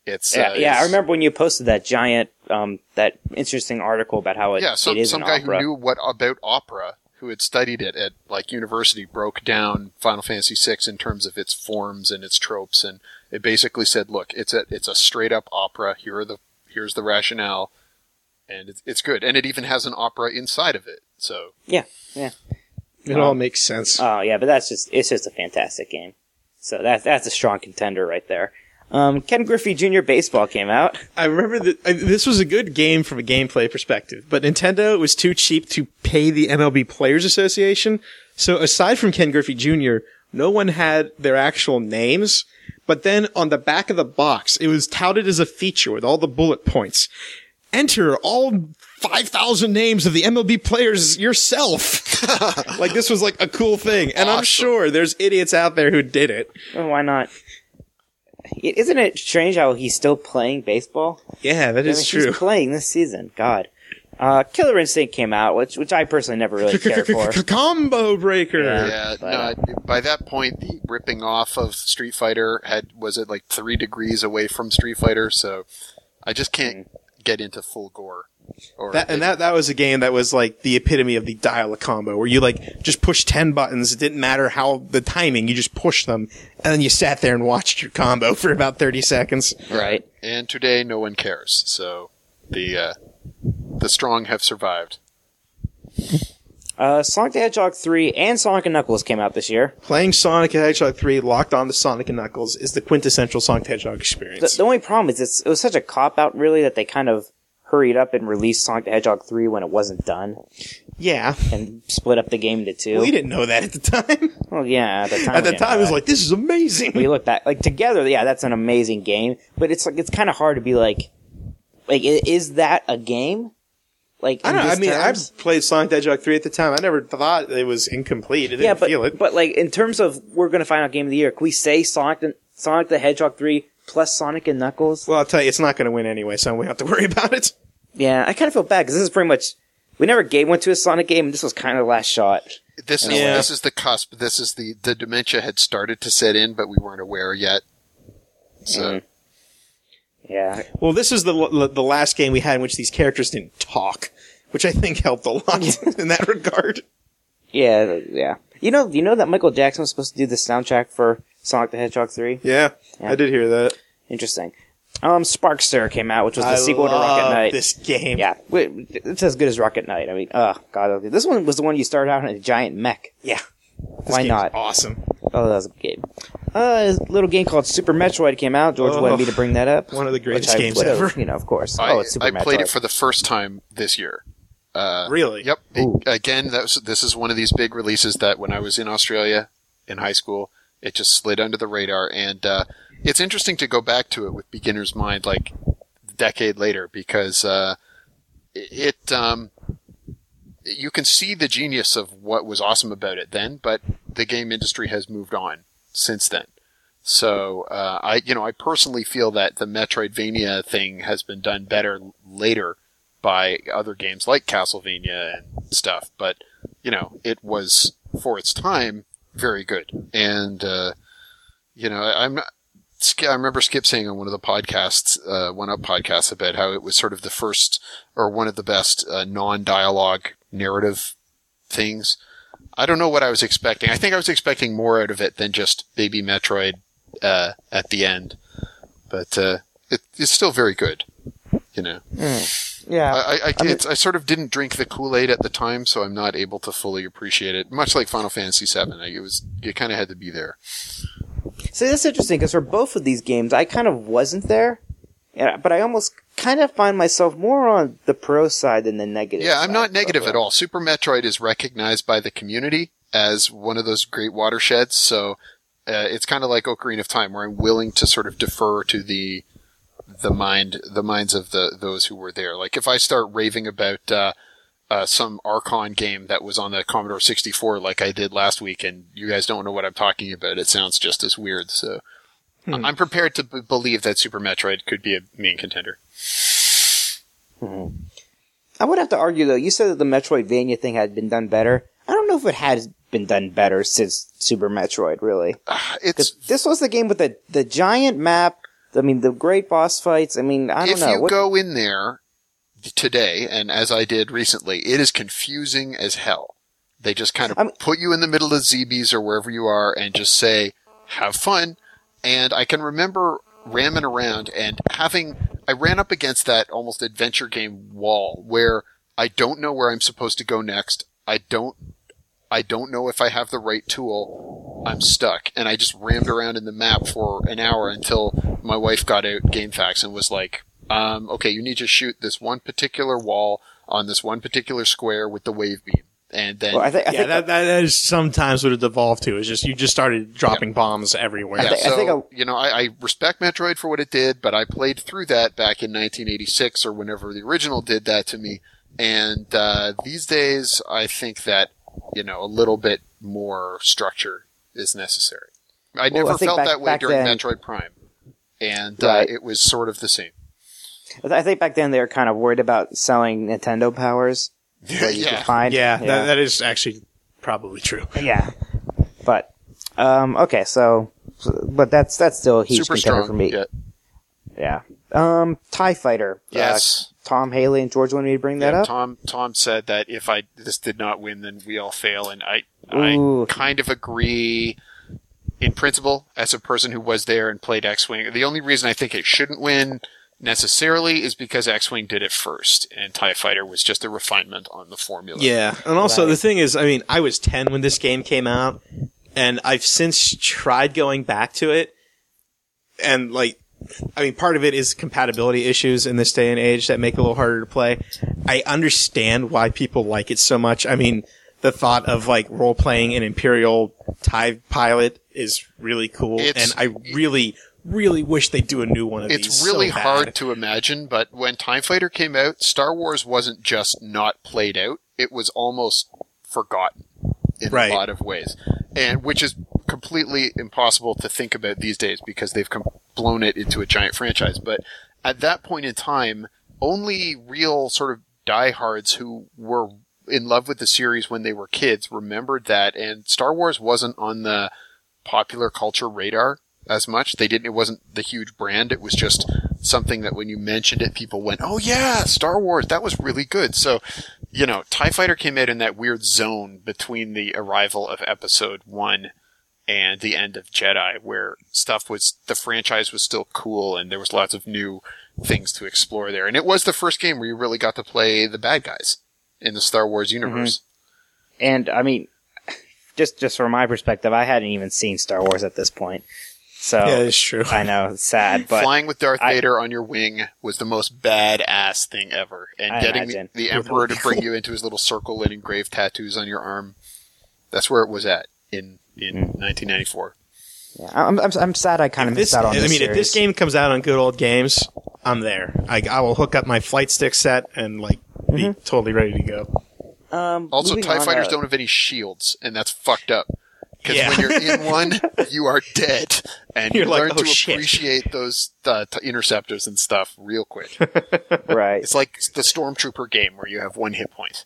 It's Yeah, uh, yeah. I it's- remember when you posted that giant, um, that interesting article about how it, Yeah, some it is some an guy opera. who knew what about opera, who had studied it at like university, broke down Final Fantasy six in terms of its forms and its tropes, and it basically said, "Look, it's a it's a straight up opera. Here are the here's the rationale, and it's it's good, and it even has an opera inside of it." So Yeah, yeah. It all makes sense. Oh yeah, but that's just it's just a fantastic game. So that's that's a strong contender right there. Um, Ken Griffey Junior Baseball came out. I remember that I, this was a good game from a gameplay perspective, but Nintendo was too cheap to pay the M L B Players Association. So aside from Ken Griffey Junior, no one had their actual names. But then on the back of the box, it was touted as a feature with all the bullet points. Enter all five thousand names of the M L B players yourself. Like this was like a cool thing. And I'm Awesome. sure there's idiots out there who did it. Well, why not? I- Isn't it strange how he's still playing baseball? Yeah, that I is mean, true. He's playing this season. God. Uh, Killer Instinct came out, which which I personally never really cared for. Combo breaker. Yeah. yeah, but, no, uh, by that point, the ripping off of Street Fighter had was it like three degrees away from Street Fighter, so I just can't get into full gore. Or That, and that, that was a game that was like the epitome of the dial a combo, where you like just pushed ten buttons. It didn't matter how the timing, you just pushed them, and then you sat there and watched your combo for about thirty seconds. Right. And today, no one cares. So the uh, the strong have survived. Uh, Sonic the Hedgehog three and Sonic and Knuckles came out this year. Playing Sonic the Hedgehog three locked on to Sonic and Knuckles is the quintessential Sonic the Hedgehog The, experience. the only problem is it's, it was such a cop-out, really, that they kind of hurried up and released Sonic the Hedgehog three when it wasn't done, yeah. and split up the game into two. We didn't know that at the time. Well, yeah, at the time. At we the didn't time, know it was that. like, this is amazing. We look back, like, together, yeah, that's an amazing game, but it's like, it's kind of hard to be like, like, i- is that a game? Like, I in don't know. I these mean, terms? I played Sonic the Hedgehog three at the time. I never thought it was incomplete. I didn't yeah, but, feel it. but like, in terms of, we're gonna find out Game of the Year, can we say Sonic the, Sonic the Hedgehog three plus Sonic and Knuckles? Well, I'll tell you, it's not going to win anyway, so we don't have to worry about it. Yeah, I kind of feel bad, because this is pretty much, we never gave one to a Sonic game, and this was kind of the last shot. This is Yeah. this is the cusp. This is the the dementia had started to set in, but we weren't aware yet. So. Mm. Yeah. Well, this is the the last game we had in which these characters didn't talk, which I think helped a lot in that regard. Yeah, yeah. You know, you know that Michael Jackson was supposed to do the soundtrack for Sonic the Hedgehog three? Yeah, Yeah. I did hear that. Interesting. Um, Sparkster came out, which was the I sequel to love Rocket Knight. this game. Yeah, wait, it's as good as Rocket Knight. I mean, oh god, this one was the one you started out in a giant mech. Yeah. This Why game's not? Awesome. Oh, that was a good game. Uh, a little game called Super Metroid came out. George Oh, wanted me to bring that up. one of the greatest which I games would've, ever. You know, of course. I, oh, it's Super I played Metroid. it for the first time this year. Uh, Really? Yep. Ooh. Again, that was, this is one of these big releases that when I was in Australia in high school, it just slid under the radar. And uh, it's interesting to go back to it with beginner's mind, like a decade later, because uh, it um, you can see the genius of what was awesome about it then, but the game industry has moved on since then. So uh, I, you know, I personally feel that the Metroidvania thing has been done better later by other games like Castlevania and stuff, but you know, it was for its time very good. And uh, you know, I'm not, I remember Skip saying on one of the podcasts, uh, One Up podcasts, about how it was sort of the first or one of the best uh, non-dialogue narrative things. I don't know what I was expecting. I think I was expecting more out of it than just Baby Metroid uh, at the end, but uh, it, it's still very good. You know. Yeah. I, I, I, I mean- it's, I sort of didn't drink the Kool-Aid at the time, so I'm not able to fully appreciate it. Much like Final Fantasy seven, like it was, you kind of had to be there. See, that's interesting, because for both of these games, I kind of wasn't there, yeah, but I almost kind of find myself more on the pro side than the negative Yeah, I'm side not negative of, uh, at all. Super Metroid is recognized by the community as one of those great watersheds, so uh, it's kind of like Ocarina of Time, where I'm willing to sort of defer to the the mind, the minds of the those who were there. Like if I start raving about uh, uh, some Archon game that was on the Commodore sixty-four, like I did last week, and you guys don't know what I'm talking about, it sounds just as weird. So Hmm. I'm prepared to b- believe that Super Metroid could be a main contender. I would have to argue, though, you said that the Metroidvania thing had been done better. I don't know if it has been done better since Super Metroid, really. Uh, Because it's this was the game with the, the giant map I mean, the great boss fights. I mean, I don't if know. you What- go in there today, and as I did recently, it is confusing as hell. They just kind of I mean- put you in the middle of Z Bs or wherever you are and just say, have fun. And I can remember ramming around and having, I ran up against that almost adventure game wall where I don't know where I'm supposed to go next. I don't, I don't know if I have the right tool. I'm stuck. And I just rammed around in the map for an hour until my wife got out GameFAQs and was like, um, okay, you need to shoot this one particular wall on this one particular square with the wave beam. And then, well, I think, I Yeah, think that, that is sometimes what it devolved to. Is just you just started dropping bombs everywhere. yeah, I thi- I so, think I- you know, I, I respect Metroid for what it did, but I played through that back in nineteen eighty-six or whenever the original did that to me. And, uh, these days, I think that, you know, a little bit more structure is necessary. I Well, never I think felt back- that way back during then- Metroid Prime. And, Right. uh, it was sort of the same. I think back then they were kind of worried about selling Nintendo powers that you Yeah. could find. Yeah, That, that is actually probably true. yeah. But um, okay, so but that's that's still a huge Super contender strong. for me. Yeah. Yeah. Um, TIE Fighter. Yes. Uh, Tom Haley and George wanted me to bring that Yeah, up. Tom Tom said that if I this did not win, then we all fail, and I Ooh. I kind of agree in principle as a person who was there and played X-Wing. The only reason I think it shouldn't win necessarily is because X-Wing did it first, and TIE Fighter was just a refinement on the formula. Yeah, and also Right. the thing is, I mean, I was ten when this game came out, and I've since tried going back to it, and like, I mean, part of it is compatibility issues in this day and age that make it a little harder to play. I understand why people like it so much. I mean, the thought of like role playing an Imperial TIE pilot is really cool, It's- and I really, really wish they'd do a new one of these. It's really so bad. hard to imagine, but when TIE Fighter came out, Star Wars wasn't just not played out, it was almost forgotten in Right. a lot of ways. And which is completely impossible to think about these days because they've com- blown it into a giant franchise. But at that point in time, only real sort of diehards who were in love with the series when they were kids remembered that, and Star Wars wasn't on the popular culture radar as much. They didn't, it wasn't the huge brand. It was just something that when you mentioned it, people went, oh yeah, Star Wars, that was really good. So, you know, TIE Fighter came out in that weird zone between the arrival of episode one and the end of Jedi, where stuff was, the franchise was still cool and there was lots of new things to explore there. And it was the first game where you really got to play the bad guys in the Star Wars universe. And I mean, just just from my perspective, I hadn't even seen Star Wars at this point. So Yeah, it's true. I know it's sad, but Flying with Darth I- Vader on your wing was the most badass thing ever. And I getting the, imagine. the It was Emperor really to bring cool. you into his little circle and engrave tattoos on your arm, that's where it was at in, in Hmm. nineteen ninety-four. yeah, I'm, I'm I'm sad I kind of If this, missed out on I this mean, if this series. game comes out on Good Old Games, I'm there. I, I will hook up my flight stick set and like be Mm-hmm. totally ready to go. Um, Also, moving TIE on, Fighters uh, don't have any shields, and that's fucked up. Because Yeah. when you're in one, you are dead. And You're you like, learn "Oh, to shit." appreciate those uh, t- interceptors and stuff real quick. right. It's like the Stormtrooper game where you have one hit point.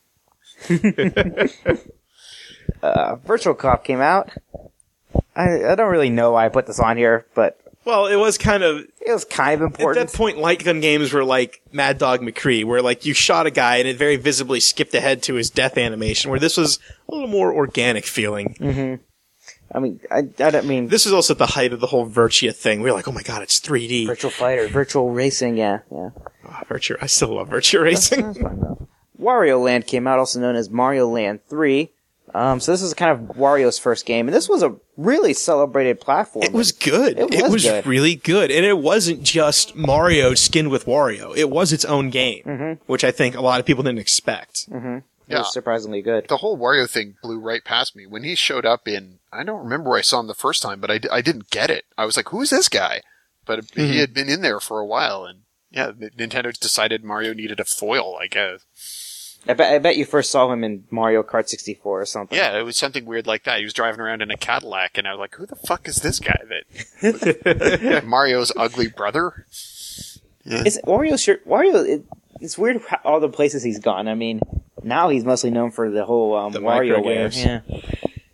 Uh, Virtual Cop came out. I I don't really know why I put this on here, but Well, it was kind of it was kind of at important. that point. Light gun games were like Mad Dog McCree, where like you shot a guy and it very visibly skipped ahead to his death animation. Where this was a little more organic feeling. I mean, I, I don't mean This was also at the height of the whole Virtua thing. We were like, oh my god, it's three D. Virtual Fighter, Virtual Racing. Yeah, yeah. Oh, Virtua, I still love Virtua Racing. That's fine though. Wario Land came out, also known as Mario Land three. Um, so this is kind of Wario's first game, and this was a really celebrated platform. It was good. It It was was, good. really good. And it wasn't just Mario skinned with Wario. It was its own game, Mm-hmm. which I think a lot of people didn't expect. It Yeah. was surprisingly good. The whole Wario thing blew right past me. When he showed up in, I don't remember where I saw him the first time, but I, d- I didn't get it. I was like, who's this guy? But he had been in there for a while, and yeah, Nintendo decided Mario needed a foil, I guess. I bet, I bet you first saw him in Mario Kart sixty-four or something. Yeah, it was something weird like that. He was driving around in a Cadillac, and I was like, who the fuck is this guy? That Mario's ugly brother? Is Wario sure? Wario, it, it's weird how, all the places he's gone. I mean, now he's mostly known for the whole um, The micro WarioWare. games. Yeah.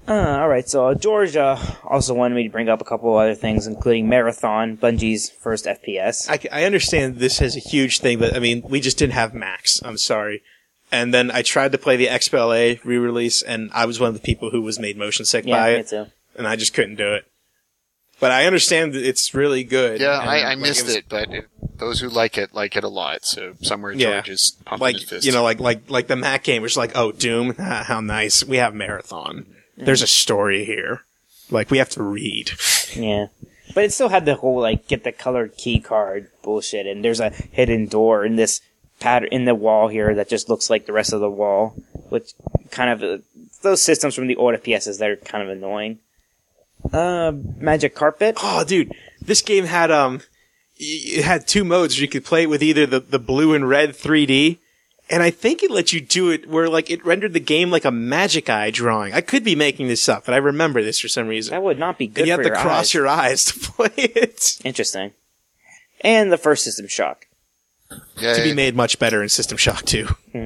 Uh, all right, so George uh, also wanted me to bring up a couple other things, including Marathon, Bungie's first F P S. I, I understand this is a huge thing, but I mean, we just didn't have Max. I'm sorry. And then I tried to play the X B L A re-release, and I was one of the people who was made motion sick Yeah, by me it, too. and I just couldn't do it. But I understand that it's really good. Yeah, and, I, I like, missed it, was- it, but it, those who like it like it a lot. So somewhere Yeah. George is pumping his Like, fist. you know, like, like, like the Mac game was like, oh, Doom, ah, how nice. We have Marathon. There's a story here. Like, we have to read. Yeah. But it still had the whole, like, get the colored key card bullshit, and there's a hidden door in this pattern in the wall here that just looks like the rest of the wall, which kind of, uh, those systems from the old F P Ss that are kind of annoying. Uh, Magic Carpet. Oh, dude, this game had, um, y- it had two modes. You could play it with either the, the blue and red three D, and I think it let you do it where, like, it rendered the game like a Magic Eye drawing. I could be making this up, but I remember this for some reason. That would not be good And you for have to your cross eyes. your eyes to play it. Interesting. And the first System Shock. yeah, To be yeah. made much better in System Shock two.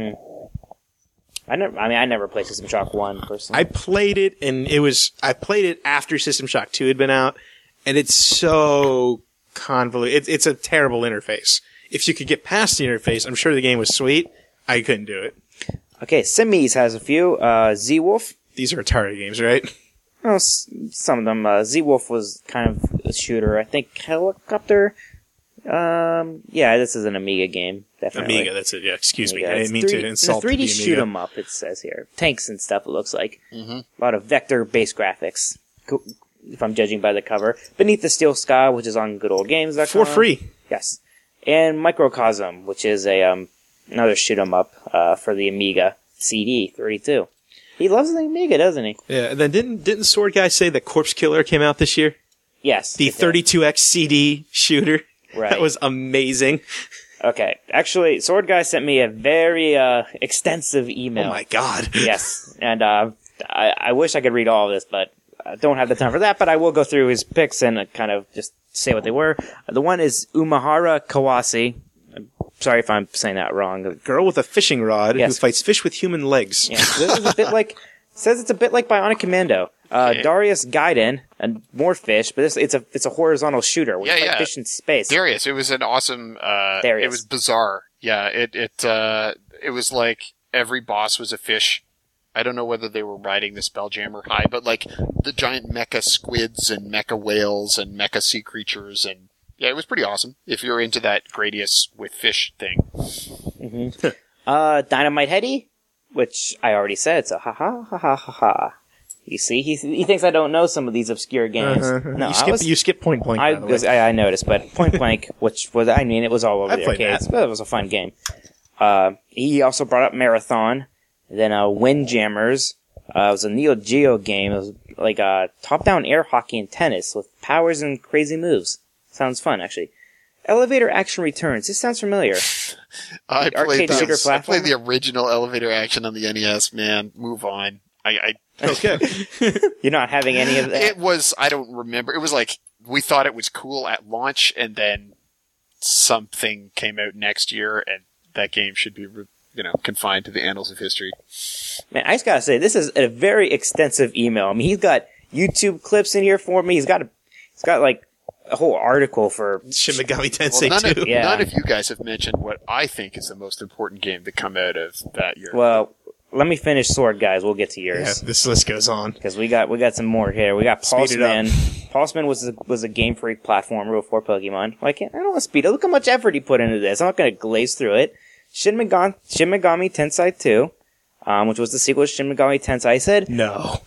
I never. I mean, I never played System Shock one personally. I played it, and it was I played it after System Shock two had been out, and it's so convoluted. It, it's a terrible interface. If you could get past the interface, I'm sure the game was sweet. I couldn't do it. Okay, Simies has a few. Uh, Z-Wolf. These are Atari games, right? Well, s- some of them. Uh, Z-Wolf was kind of a shooter. I think Helicopter. Um, yeah, this is an Amiga game. Definitely. Amiga, that's it. Yeah, excuse me. Amiga. I didn't It's mean three- to insult it's a three D the shoot Amiga. 'em up. It says here, tanks and stuff. It looks like Mhm. a lot of vector-based graphics. Co- If I'm judging by the cover, Beneath the Steel Sky, which is on good old games dot com. For free. Yes, and Microcosm, which is a um another shoot 'em up uh, for the Amiga C D thirty-two. He loves the Amiga, doesn't he? Yeah, and then didn't didn't Sword Guy say that Corpse Killer came out this year? Yes. The it does. thirty-two X C D shooter. Right. That was amazing. Okay, actually, Sword Guy sent me a very uh, extensive email. Oh my god. Yes, and uh, I, I wish I could read all of this, but I don't have the time for that. But I will go through his picks and uh, kind of just say what they were. Uh, the one is Umahara Kawase. I'm sorry if I'm saying that wrong. Girl with a fishing rod Yes. who fights fish with human legs. Yeah, this is a bit like says it's a bit like Bionic Commando. Uh, Yeah. Darius Gaiden and more fish, but this it's a it's a horizontal shooter with Yeah, like yeah. fish in space. Darius, it was an awesome. Uh, Darius. It was bizarre. Yeah, it it uh, it was like every boss was a fish. I don't know whether they were riding the Spelljammer high, but like the giant mecha squids and mecha whales and mecha sea creatures, and yeah, it was pretty awesome. If you're into that Gradius with fish thing, Uh, Dynamite Heady, which I already said, so ha ha ha ha ha ha. You see, he he thinks I don't know some of these obscure games. Uh-huh. No, you, I skip, was, you skip Point Blank, I, by the way. was- I I noticed, but Point Blank, which was I mean, it was all over I the played arcades, that. but it was a fun game. Uh, he also brought up Marathon, then uh, Windjammers. Uh, it was a Neo Geo game. It was like uh, top-down air hockey and tennis with powers and crazy moves. Sounds fun, actually. Elevator Action Returns. This sounds familiar. I arcade played the, shooter I played platformer? the original elevator action on the N E S. Man, move on. I, I Okay. You're not having any of that. it was I don't remember. It was like we thought it was cool at launch, and then something came out next year, and that game should be you know confined to the annals of history. Man, I just gotta say, this is a very extensive email. I mean, he's got YouTube clips in here for me. He's got a, he's got like a whole article for. Shin Megami Well, Tensei none, two. of, Yeah. none of you guys have mentioned what I think is the most important game to come out of that year. Well, let me finish Sword, guys. We'll get to Yeah, yours this list goes on. because we got we got some more here. We got Speed it up. Pulseman. Pulseman was a, was a Game Freak platformer before Pokemon. Like, I don't want to speed it. Look how much effort he put into this. I'm not going to glaze through it. Shin Megami, Shin Megami Tensei two, um, which was the sequel to Shin Megami Tensei. I said, No.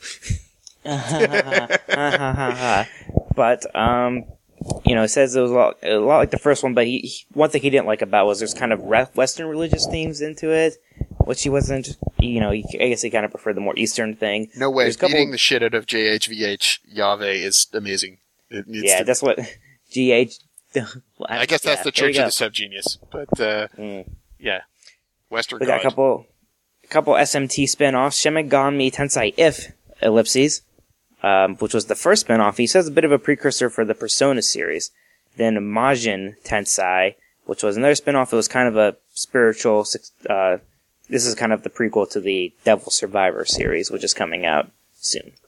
but um, you know, it says it was a lot, a lot like the first one. But he, he- one thing he didn't like about it was there's kind of re- Western religious themes into it, which he wasn't. You know, he, I guess he kind of preferred the more Eastern thing. no way, There's a couple- beating the shit out of J H V H Yahweh is amazing. It needs Yeah, to- that's what G H. I guess that's yeah, the there you Church of go. the Subgenius. But uh, Mm. yeah, Western We got God. a couple, a couple S M T spin-offs. Shin Megami Tensei If ellipses, um, which was the first spin-off. He says a bit of a precursor for the Persona series. Then Majin Tensei, which was another spin-off. It was kind of a spiritual. Uh, this is kind of the prequel to the Devil Survivor series, which is coming out soon.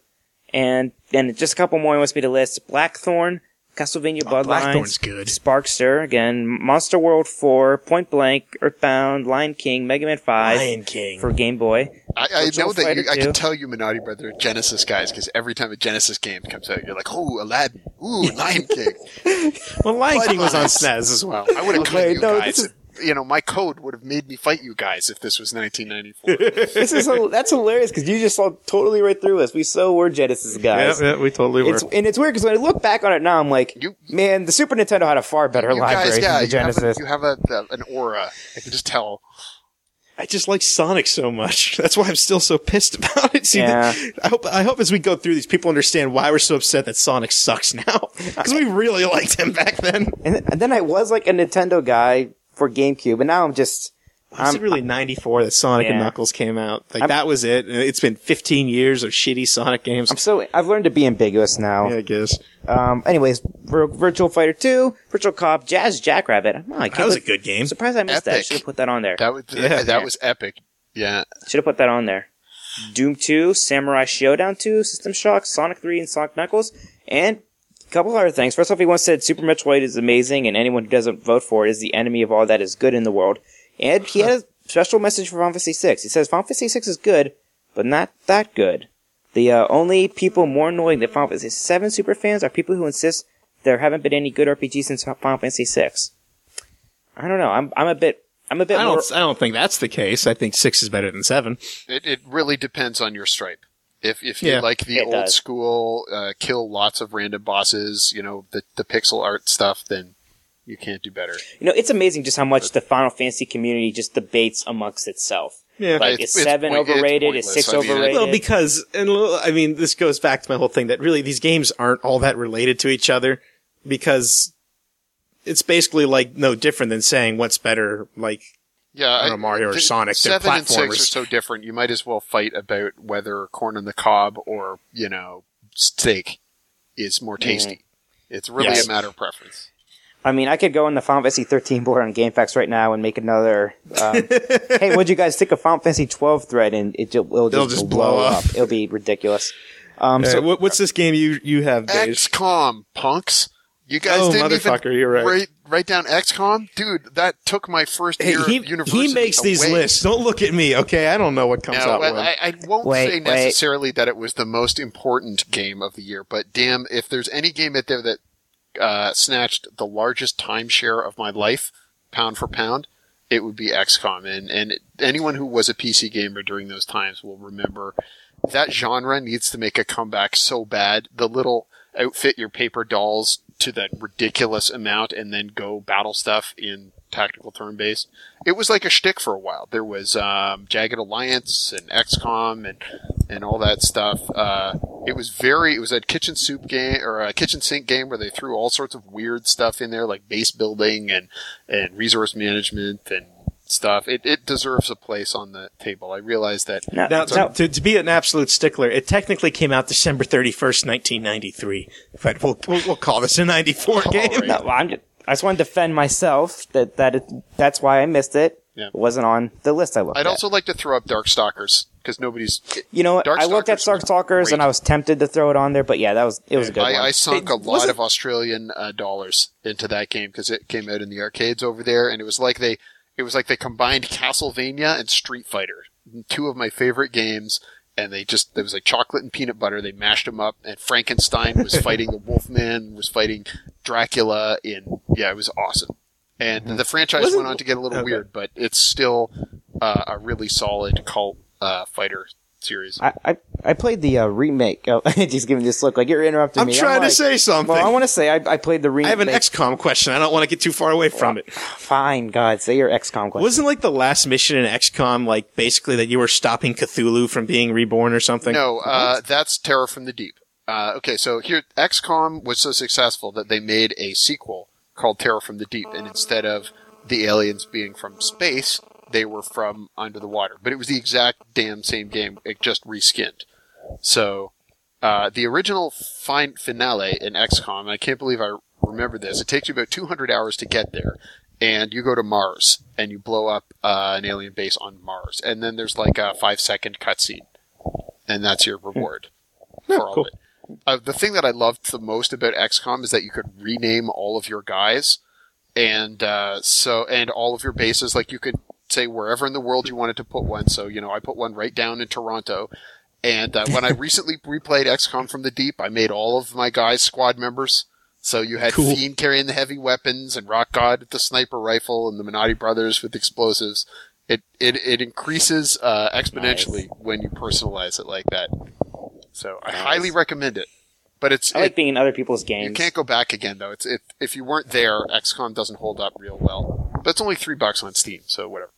And then just a couple more he wants me to list. Blackthorn, Castlevania Oh, Bloodlines, Blackthorn's good. Sparkster, again, Monster World four, Point Blank, Earthbound, Lion King, Mega Man five Lion King. for Game Boy. I, I Virtual know that Fighter you, I two. can tell you Minotti Brother are Genesis guys because every time a Genesis game comes out, you're like, oh, Aladdin, ooh, Lion King. Well, Lion King was on Bloodlines. S N E S as well. I would have Okay, killed you no, guys. this is- You know, my code would have made me fight you guys if this was nineteen ninety-four. This is so, that's hilarious because you just saw totally right through us. We so were Genesis Yeah, guys. yeah, we totally were. It's, and it's weird because when I look back on it now, I'm like, You- man, the Super Nintendo had a far better You library guys, yeah, than the you have, a, Genesis. you have a, a, an aura. I can just tell. I just like Sonic so much. That's why I'm still so pissed about it. See, Yeah. the- I hope I hope as we go through these, people understand why we're so upset that Sonic sucks now. Because we really liked him back then. And, and then I was like a Nintendo guy for GameCube, and now I'm just. Was it really ninety-four that Sonic and Yeah. Knuckles came out? Like, I'm- that was it. And It's been fifteen years of shitty Sonic games. I'm so I've learned to be ambiguous now. yeah, I guess. Um. Anyways, Vir- Virtual Fighter two, Virtual Cop, Jazz Jackrabbit. Oh, I can't That was a believe- good game. I'm surprised I missed that. Epic. Should have put that on there. That was, Yeah. that was epic. Yeah. Should have put that on there. Doom two, Samurai Showdown two, System Shock, Sonic three, and Sonic Knuckles, and a couple other things. First off, he once said Super Metroid is amazing, and anyone who doesn't vote for it is the enemy of all that is good in the world. And he had a special message for Final Fantasy six. He says Final Fantasy six is good, but not that good. The uh, only people more annoying than Final Fantasy seven super fans are people who insist there haven't been any good R P Gs since Final Fantasy six. I don't know. I'm I'm a bit I'm a bit I more. don't. I don't think that's the case. I think six is better than seven. It, it really depends on your stripe. If if you Yeah. like the It old does. school, uh, kill lots of random bosses, you know, the, the pixel art stuff, then you can't do better. You know, it's amazing just how much the Final Fantasy community just debates amongst itself. Yeah. Like, It's- is it's seven point- it's overrated? Is pointless. six I mean, it- overrated? Well, because, and I mean, this goes back to my whole thing that really these games aren't all that related to each other because it's basically like no different than saying what's better, like, Yeah, I don't know, Mario or the- Sonic, they're Seven and six platformers. are so different. You might as well fight about whether corn on the cob or you know steak is more tasty. It's really Yes. a matter of preference. I mean, I could go on the Final Fantasy thirteen board on GameFAQs right now and make another. Um, hey, what'd you guys think of Final Fantasy twelve thread? And it, will just, It'll just blow, blow up. up. It'll be ridiculous. Um, so so what, what's this game you you have, Dave? X COM, punks. You guys Oh, didn't motherfucker, even you're right. write, write down X COM? Dude, that took my first Hey, year he, of university he makes these away. lists. Don't look at me, okay? I don't know what comes No, out well, with. I, I won't Wait, say wait. necessarily that it was the most important game of the year, but damn, if there's any game out there that uh, snatched the largest timeshare of my life, pound for pound, it would be X COM. And, and anyone who was a P C gamer during those times will remember that genre needs to make a comeback so bad. The little outfit your paper dolls to that ridiculous amount and then go battle stuff in tactical turn-based. It was like a shtick for a while. There was um, Jagged Alliance and X COM and and all that stuff. Uh, it was very. It was a kitchen soup game or a kitchen sink game where they threw all sorts of weird stuff in there, like base building and and resource management and stuff. It it deserves a place on the table. I realize that. now, Now, now- to, to be an absolute stickler, it technically came out December thirty-first, nineteen ninety-three. But we'll, we'll, well call this a ninety-four All game. right. no, I'm just, I just want to defend myself that that it, that's why I missed it. Yeah. It wasn't on the list I looked I'd at. also like to throw up Darkstalkers because nobody's. You know what? I looked at Darkstalkers was Darkstalkers and great. I was tempted to throw it on there, but yeah, that was it was a good I, one. I sunk It a lot wasn't- of Australian uh, dollars into that game because it came out in the arcades over there, and it was like they it was like they combined Castlevania and Street Fighter, two of my favorite games, and they just there was like chocolate and peanut butter. They mashed them up, and Frankenstein was fighting the Wolfman, was fighting Dracula. In yeah, it was awesome. And the franchise Wasn't- went on to get a little okay. weird, but it's still uh, a really solid cult uh, fighter series. I, I I played the uh, remake. Oh, just giving this look like you're interrupting I'm me. trying to like- say something. Well, I want to say I, I played the remake. I have an X COM question. I don't want to get too far away from it. Fine, God, say your X COM question. Wasn't like the last mission in X COM like basically that you were stopping Cthulhu from being reborn or something? No, uh, that's Terror from the Deep. Uh, okay, so here, X COM was so successful that they made a sequel called Terror from the Deep, and instead of the aliens being from space, they were from under the water. But it was the exact damn same game, it just reskinned. So, uh, the original fin- finale in X COM, and I can't believe I remember this, it takes you about two hundred hours to get there, and you go to Mars, and you blow up uh, an alien base on Mars, and then there's like a five second cutscene, and that's your reward for all cool. of it. uh, the thing that I loved the most about X COM is that you could rename all of your guys, and uh, so and all of your bases. Like you could say wherever in the world you wanted to put one. So you know, I put one right down in Toronto. And uh, when I recently replayed X COM from the Deep, I made all of my guys squad members. So you had Cool. Fiend carrying the heavy weapons, and Rock God with the sniper rifle, and the Minotti brothers with explosives. It it it increases uh, exponentially Nice. when you personalize it like that. So I highly recommend it. But it's I like it, being in other people's games. you can't go back again though. It's it, if you weren't there, X COM doesn't hold up real well. But it's only three bucks on Steam, so whatever.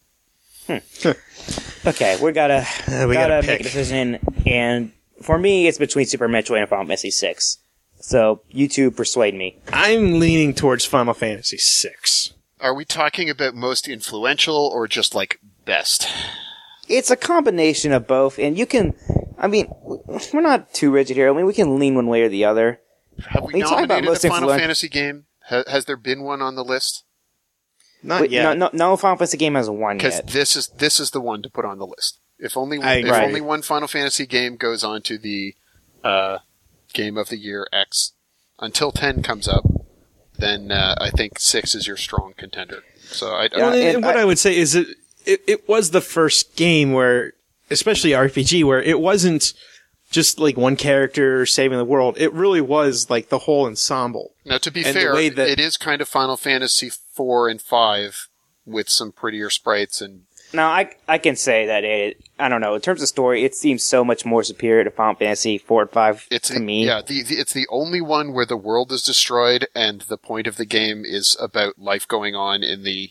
Okay, we gotta Uh, we gotta gotta make pick. a decision, and for me, it's between Super Metroid and Final Fantasy six. So you two persuade me. I'm leaning towards Final Fantasy six. Are we talking about most influential or just like best? It's a combination of both, and you can. I mean, we're not too rigid here. I mean, we can lean one way or the other. Have we When you talk about nominated a most Final influen- Fantasy game? Ha- has there been one on the list? Not Wait, yet. no, no, no Final Fantasy game has one Because yet. this is this is the one to put on the list. If only I if agree. only one Final Fantasy game goes on to the uh, Game of the Year X until ten comes up, then uh, I think six is your strong contender. So I, Yeah, Well, I and and what I- I, would say is it, it it was the first game where, especially R P G, where it wasn't just like one character saving the world. It really was like the whole ensemble. now to be and the fair, way that- it is kind of Final Fantasy four and five with some prettier sprites and Now, I I can say that it. I don't know. In terms of story, it seems so much more superior to Final Fantasy four and five It's to the, me. yeah, the, the, it's the only one where the world is destroyed and the point of the game is about life going on in the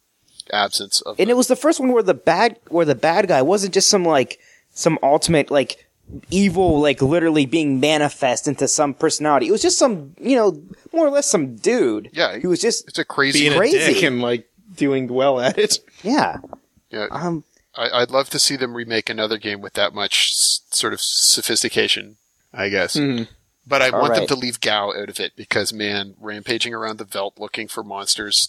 absence of. And it was the first one where the bad where the bad guy wasn't just some like some ultimate like evil like literally being manifest into some personality. It was just some you know more or less some dude. Yeah, he was just it's a crazy. Being crazy. a dick and like doing well at it. yeah. yeah, Um. I, I'd love to see them remake another game with that much s- sort of sophistication. I guess, Mhm. but I All want them right. to leave Gao out of it because man, rampaging around the Veldt looking for monsters.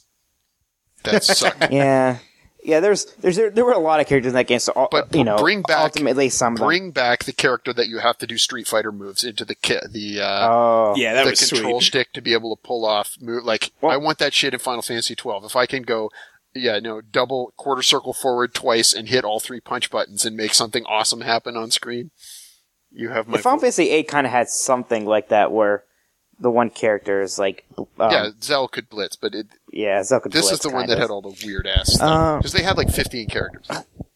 That sucked. Yeah. Yeah. There's there's there, there were a lot of characters in that game. So all- But you know, bring back- ultimately some of them. Bring back the character that you have to do Street Fighter moves into the ki- the uh, Oh. Yeah, that the was control sweet. stick to be able to pull off move. Like Well- I want that shit in Final Fantasy twelve. If I can go, yeah, no, double quarter circle forward twice and hit all three punch buttons and make something awesome happen on screen, you have my. The Final vote. Fantasy eight kind of had something like that where the one character is like, um, yeah, Zell could blitz, but it, yeah, Zelda this is Blitz, the one kind that of. had all the weird ass Uh, stuff because they had like fifteen characters.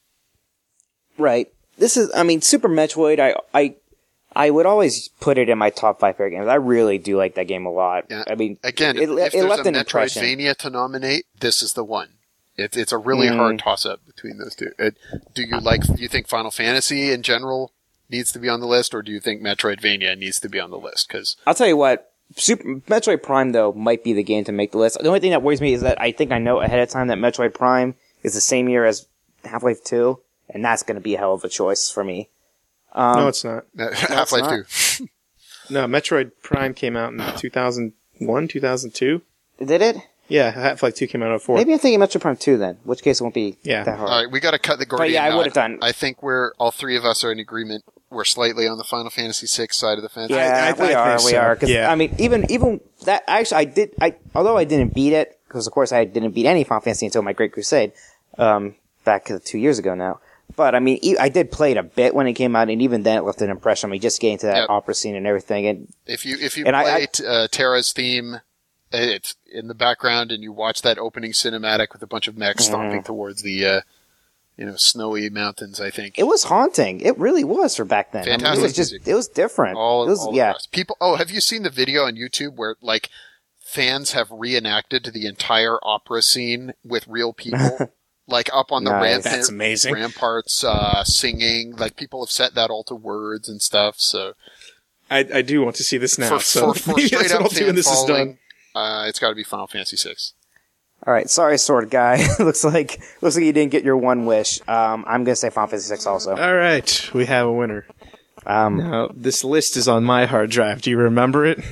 Right. This is, I mean, Super Metroid, I, I, I would always put it in my top five favorite games. I really do like that game a lot. Yeah. I mean, Again, it, if it there's left a an impression. Metroidvania to nominate, this is the one. It, it's a really Mm. hard toss up between those two. It, do you like? Do you think Final Fantasy in general needs to be on the list, or do you think Metroidvania needs to be on the list? Because I'll tell you what, Super Metroid Prime though might be the game to make the list. The only thing that worries me is that I think I know ahead of time that Metroid Prime is the same year as Half-Life two, and that's going to be a hell of a choice for me. Um, no, it's not. Half Life not. Two. No, Metroid Prime came out in two thousand one, two thousand two. Did it? Yeah, Half-Life two came out in oh four. Maybe I'm thinking Metroid Prime two then, in which case it won't be Yeah. that hard. All right, we got to cut the Gordian yeah, I knot. would've done- I think we're all three of us are in agreement. We're slightly on the Final Fantasy six side of the fence. Yeah, I- I we are. think We so. are. Cause, Yeah. I mean, even even that. Actually, I did. I although I didn't beat it because, of course, I didn't beat any Final Fantasy until my Great Crusade, um, back uh, two years ago now. But I mean, e- I did play it a bit when it came out, and even then, it left an impression on me. Just getting to that Yep. opera scene and everything, and If you if you And I- play I- t- uh, Terra's theme, it's in the background, and you watch that opening cinematic with a bunch of mechs Mm-hmm. stomping towards the uh, you know snowy mountains. I think it was haunting. It really was for back then. I mean, it Fantastic was just, music. it was different. all, it was, all yeah. across. People. Oh, have you seen the video on YouTube where like fans have reenacted the entire opera scene with real people, like up on the Nice. ramp- That's amazing. ramparts, uh, singing. Like people have set that all to words and stuff. So I, I do want to see this now. for, so for, for maybe straight that's what up I'll do fan when this is following, done. uh, it's got to be Final Fantasy six. All right, sorry, sword guy. looks like looks like you didn't get your one wish. Um, I'm gonna say Final Fantasy six also. All right, we have a winner. Um, Now, this list is on my hard drive. Do you remember it?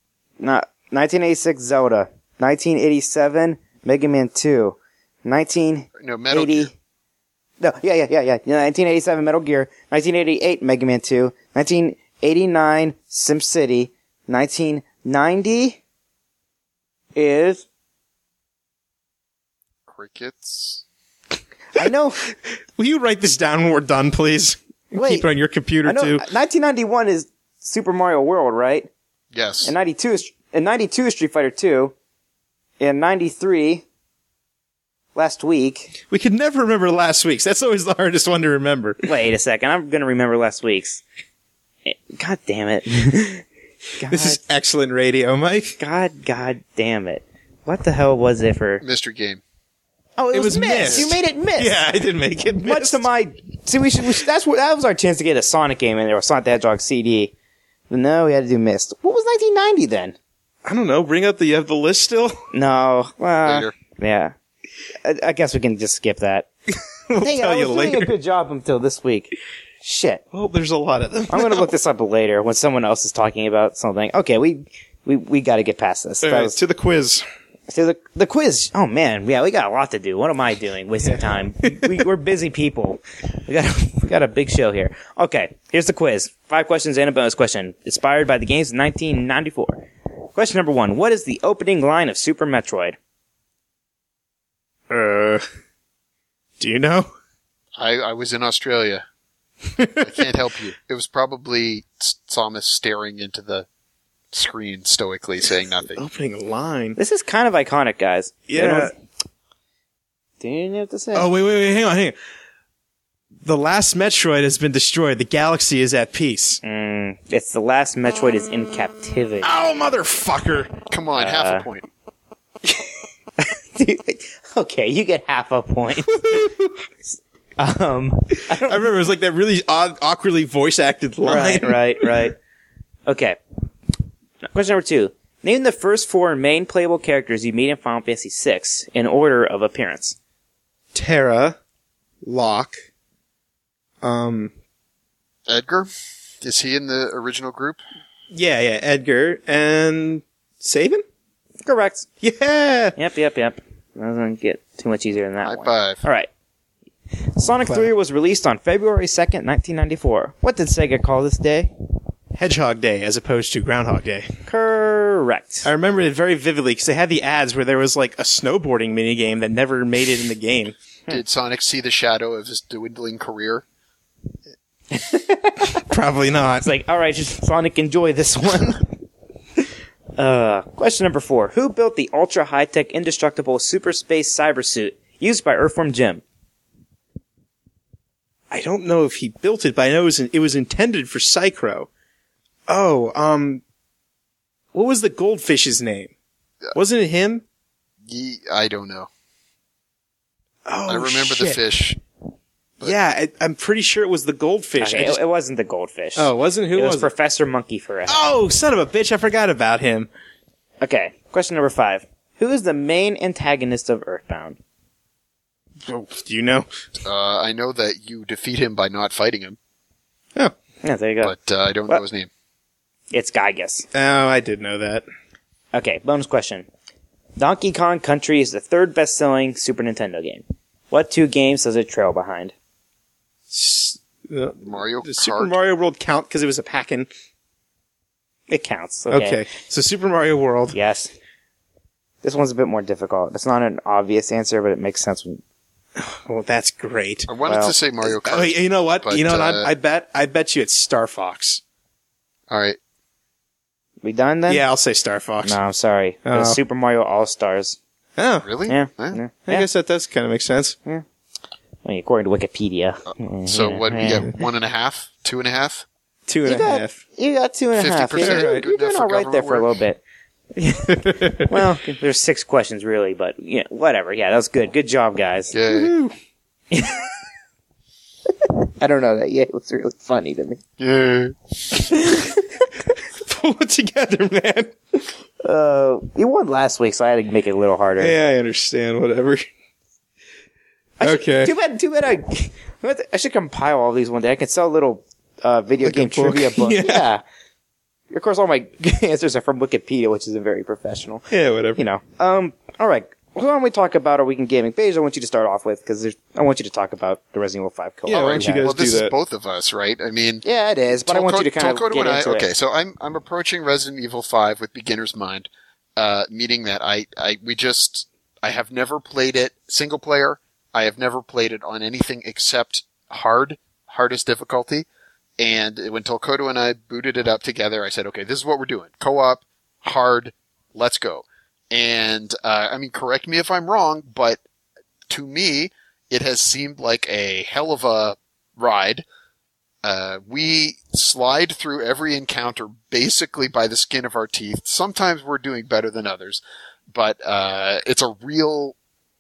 not nineteen eighty-six Zelda, nineteen eighty-seven Mega Man two, nineteen No, Metal eighty. Gear. No, yeah, yeah, yeah, yeah. nineteen eighty-seven Metal Gear, nineteen eighty-eight Mega Man two, nineteen eighty-nine, SimCity. nineteen ninety is... Crickets. I know. Will you write this down when we're done, please? And Wait. keep it on your computer I know. too. nineteen ninety-one is Super Mario World, right? Yes. And ninety-two is, and ninety-two is Street Fighter two. And ninety-three, last week. We could never remember last week's. That's always the hardest one to remember. Wait a second. I'm going to remember last week's. God damn it. God, This is excellent radio, Mike. God, God damn it. What the hell was it for? Mystery game. Oh, it, It was, was Miss. Myst. You made it Miss. Yeah, I did make it. Much Missed. to my... See, we should, we should, that's what, that was our chance to get a Sonic game in there, or Sonic the Hedgehog C D. But no, we had to do Myst. What was nineteen ninety then? I don't know. Bring up the, you have the list still? No. Well, Later. yeah. I, I guess we can just skip that. We'll Dang it, tell I you was doing later. a good job until this week. Shit. Well, there's a lot of them. I'm going to look this up later when someone else is talking about something. Okay, we we, we got to get past this. All That right, was, to the quiz. so the the quiz. Oh man, yeah, we got a lot to do. What am I doing? Wasting time. we, we're busy people. We got a, we got a big show here. Okay, here's the quiz. Five questions and a bonus question. Inspired by the games of nineteen ninety-four. Question number one. What is the opening line of Super Metroid? Uh, do you know? I, I was in Australia. I can't help you. It was probably Samus staring into the screen stoically, saying nothing. Opening line. This is kind of iconic, guys. Yeah. Do you know what to say? Oh, wait, wait, wait. Hang on, hang on. The last Metroid has been destroyed. The galaxy is at peace. Mm, it's the last Metroid is in captivity. Oh, motherfucker. Come on, half Uh, a point. Okay, you get half a point. um, I I remember it was like that really odd, awkwardly voice acted line. right, right, right. Okay. Question number two. Name the first four main playable characters you meet in Final Fantasy six in order of appearance. Terra, Locke, um, Edgar? Is he in the original group? yeah, yeah, Edgar, and Sabin? Correct. Yeah! Yep, yep, yep. Doesn't get too much easier than that High one. five. All right. Sonic Clap. three was released on February second, nineteen ninety-four. What did Sega call this day? Hedgehog Day as opposed to Groundhog Day. Correct. I remember it very vividly because they had the ads where there was like a snowboarding minigame that never made it in the game. Did Sonic see the shadow of his dwindling career? Probably not. It's like, all right, just Sonic, enjoy this one. uh, question number four. Who built the ultra high-tech indestructible super space cyber suit used by Earthworm Jim? I don't know if he built it, but I know it was, it was intended for Psychro. Oh, um, what was the goldfish's name? Wasn't it him? Ye- I don't know. Oh, I remember shit. the fish. Yeah, I, I'm pretty sure it was the goldfish. Okay, I just- it, it wasn't the goldfish. oh, it wasn't? Who it was, was it? Professor Monkey Forever. Oh, son of a bitch, I forgot about him. Okay, question number five. Who is the main antagonist of Earthbound? Oh, do you know? Uh, I know that you defeat him by not fighting him, Oh, Yeah, there you go. but uh, I don't Well- know his name. It's Gygas. oh, I did know that. Okay, bonus question. Donkey Kong Country is the third best-selling Super Nintendo game. What two games does it trail behind? S- uh, Mario Does Kart. Super Mario World count because it was a pack-in? It counts. Okay. Okay, so Super Mario World. Yes. This one's a bit more difficult. It's not an obvious answer, but it makes sense when... Well, that's great. I wanted Well- to say Mario Kart. Oh, you know what? But, you know what? uh, I, I bet. I bet you it's Star Fox. All right. We done then? Yeah, I'll say Star Fox. No, I'm sorry. It was Oh. Super Mario All-Stars. Oh, Really? Yeah. Huh? yeah. I yeah. guess that does kind of make sense. I mean, according to Wikipedia. Mm, So yeah, what? We yeah. get one and a half, two and a half. Two and You a got, half. you got two and a half. fifty percent You're, good you're doing enough all for right there for a little government bit. Well, there's six questions really, but yeah, whatever. Yeah, that was good. Good job, guys. Yay! I don't know that. Yeah, it was really funny to me. Yay! Pull it together, man. Uh, you won last week, so I had to make it a little harder. Yeah, I understand. Whatever. I should- Okay. Too bad. Too bad. I. I should compile all these one day. I could sell little uh, video Like a game book. trivia books. Yeah. Yeah. Of course, all my answers are from Wikipedia, which isn't very professional. Yeah, whatever. You know. Um. All right. why don't we talk about our weekend gaming? Beige, I want you to start off with, because I want you to talk about the Resident Evil five co-op. Yeah, why don't you guys well, this do is that? both of us, right? I mean, Yeah, it is, but I want you to kind Tolkoto of get and I, into okay, it. so I'm I'm approaching Resident Evil five with beginner's mind, uh, meaning that I, I we just I have never played it single player. I have never played it on anything except hard, hardest difficulty. And when Tolkoto and I booted it up together, I said, okay, this is what we're doing. Co-op, hard, let's go. And, uh, I mean, correct me if I'm wrong, but to me, it has seemed like a hell of a ride. Uh, we slide through every encounter basically by the skin of our teeth. Sometimes we're doing better than others, but, uh, it's a real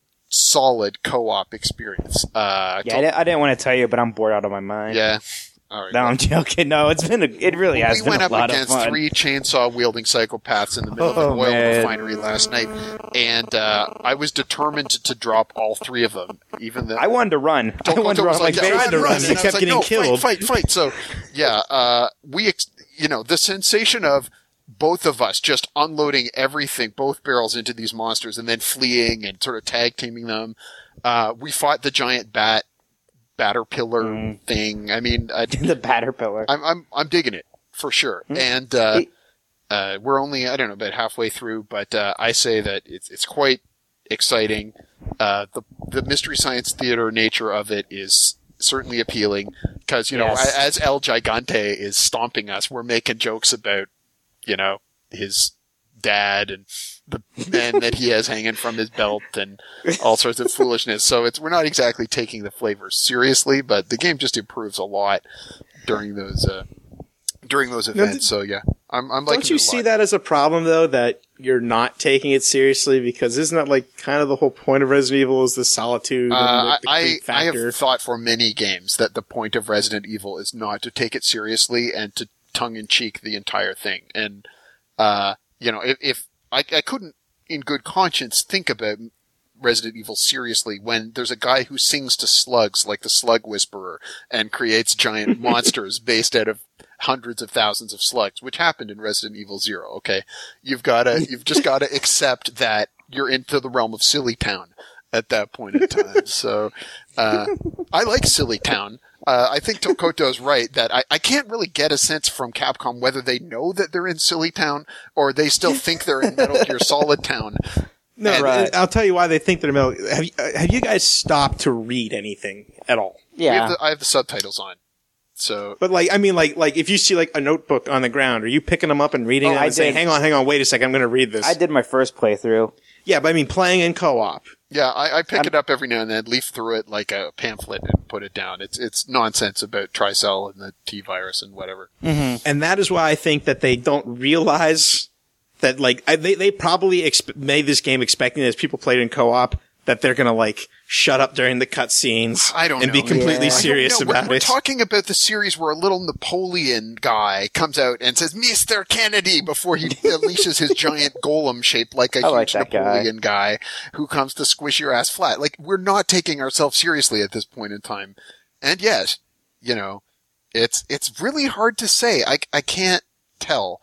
solid co-op experience. Uh, Yeah, I, di- I didn't want to tell you, but I'm bored out of my mind. yeah. All right. No, I'm joking. No, it's been a, it really has we been went a up lot of against fun. three chainsaw wielding psychopaths in the middle of Oh, an oil man. refinery last night, and uh, I was determined to drop all three of them. Even though I wanted to run. I Tolkoto wanted to run. was I'm like, like, "Yeah, Beige, tried to run, run, and he I was kept like, getting no, killed." Fight, fight, fight. So yeah, uh, we, ex- you know, the sensation of both of us just unloading everything, both barrels into these monsters, and then fleeing and sort of tag teaming them. Uh, we fought the giant bat. Batterpillar Mm. thing. I mean, I, the Batterpillar. I'm I'm I'm digging it for sure. Hmm. And uh, It- uh, we're only I don't know about halfway through, but uh, I say that it's it's quite exciting. Uh, the the mystery science theater nature of it is certainly appealing because you know Yes. a- as El Gigante is stomping us, we're making jokes about you know his dad and the men that he has hanging from his belt and all sorts of foolishness. So it's we're not exactly taking the flavors seriously, but the game just improves a lot during those uh, during those events. th- so yeah, I'm I'm liking Don't you it a see lot. that as a problem, though, that you're not taking it seriously? Because isn't that like kind of the whole point of Resident Evil is the solitude Uh, and the, the I, creep I factor? have thought for many games that the point of Resident Evil is not to take it seriously and to tongue-in-cheek the entire thing. And, uh, you know, if, if I, I couldn't in good conscience think about Resident Evil seriously when there's a guy who sings to slugs like the Slug Whisperer and creates giant monsters based out of hundreds of thousands of slugs, which happened in Resident Evil Zero, okay? You've gotta, you've just gotta accept that you're into the realm of Silly Town at that point in time. So, uh, I like Silly Town. Uh, I think Tokoto's right that I, I can't really get a sense from Capcom whether they know that they're in Silly Town or they still think they're in Metal Gear Solid Town. No, And- Right. I'll tell you why they think they're middle. Have you, uh, have you guys stopped to read anything at all? We have Yeah. the, I have the subtitles on. So, But like, I mean, like, like if you see like a notebook on the ground, are you picking them up and reading Oh, them I and saying, did. "Hang on, hang on, wait a second, I'm going to read this"? I did my first playthrough. Yeah, but I mean, playing in co-op. yeah, I, I pick I'm- it up every now and then, leaf through it like a pamphlet and put it down. It's, it's nonsense about Tricell and the T-virus and whatever. And that is why I think that they don't realize that, like, I, they, they probably exp- made this game expecting as people played in co-op that they're gonna, like, shut up during the cutscenes I don't and know. be completely Yeah. serious I don't know. about we're, it. We're talking about the series where a little Napoleon guy comes out and says, Mister Kennedy, before he unleashes his giant golem shaped like a I like huge that guy. Napoleon guy who comes to squish your ass flat. Like, we're not taking ourselves seriously at this point in time. And yes, you know, it's, it's really hard to say. I, I can't tell.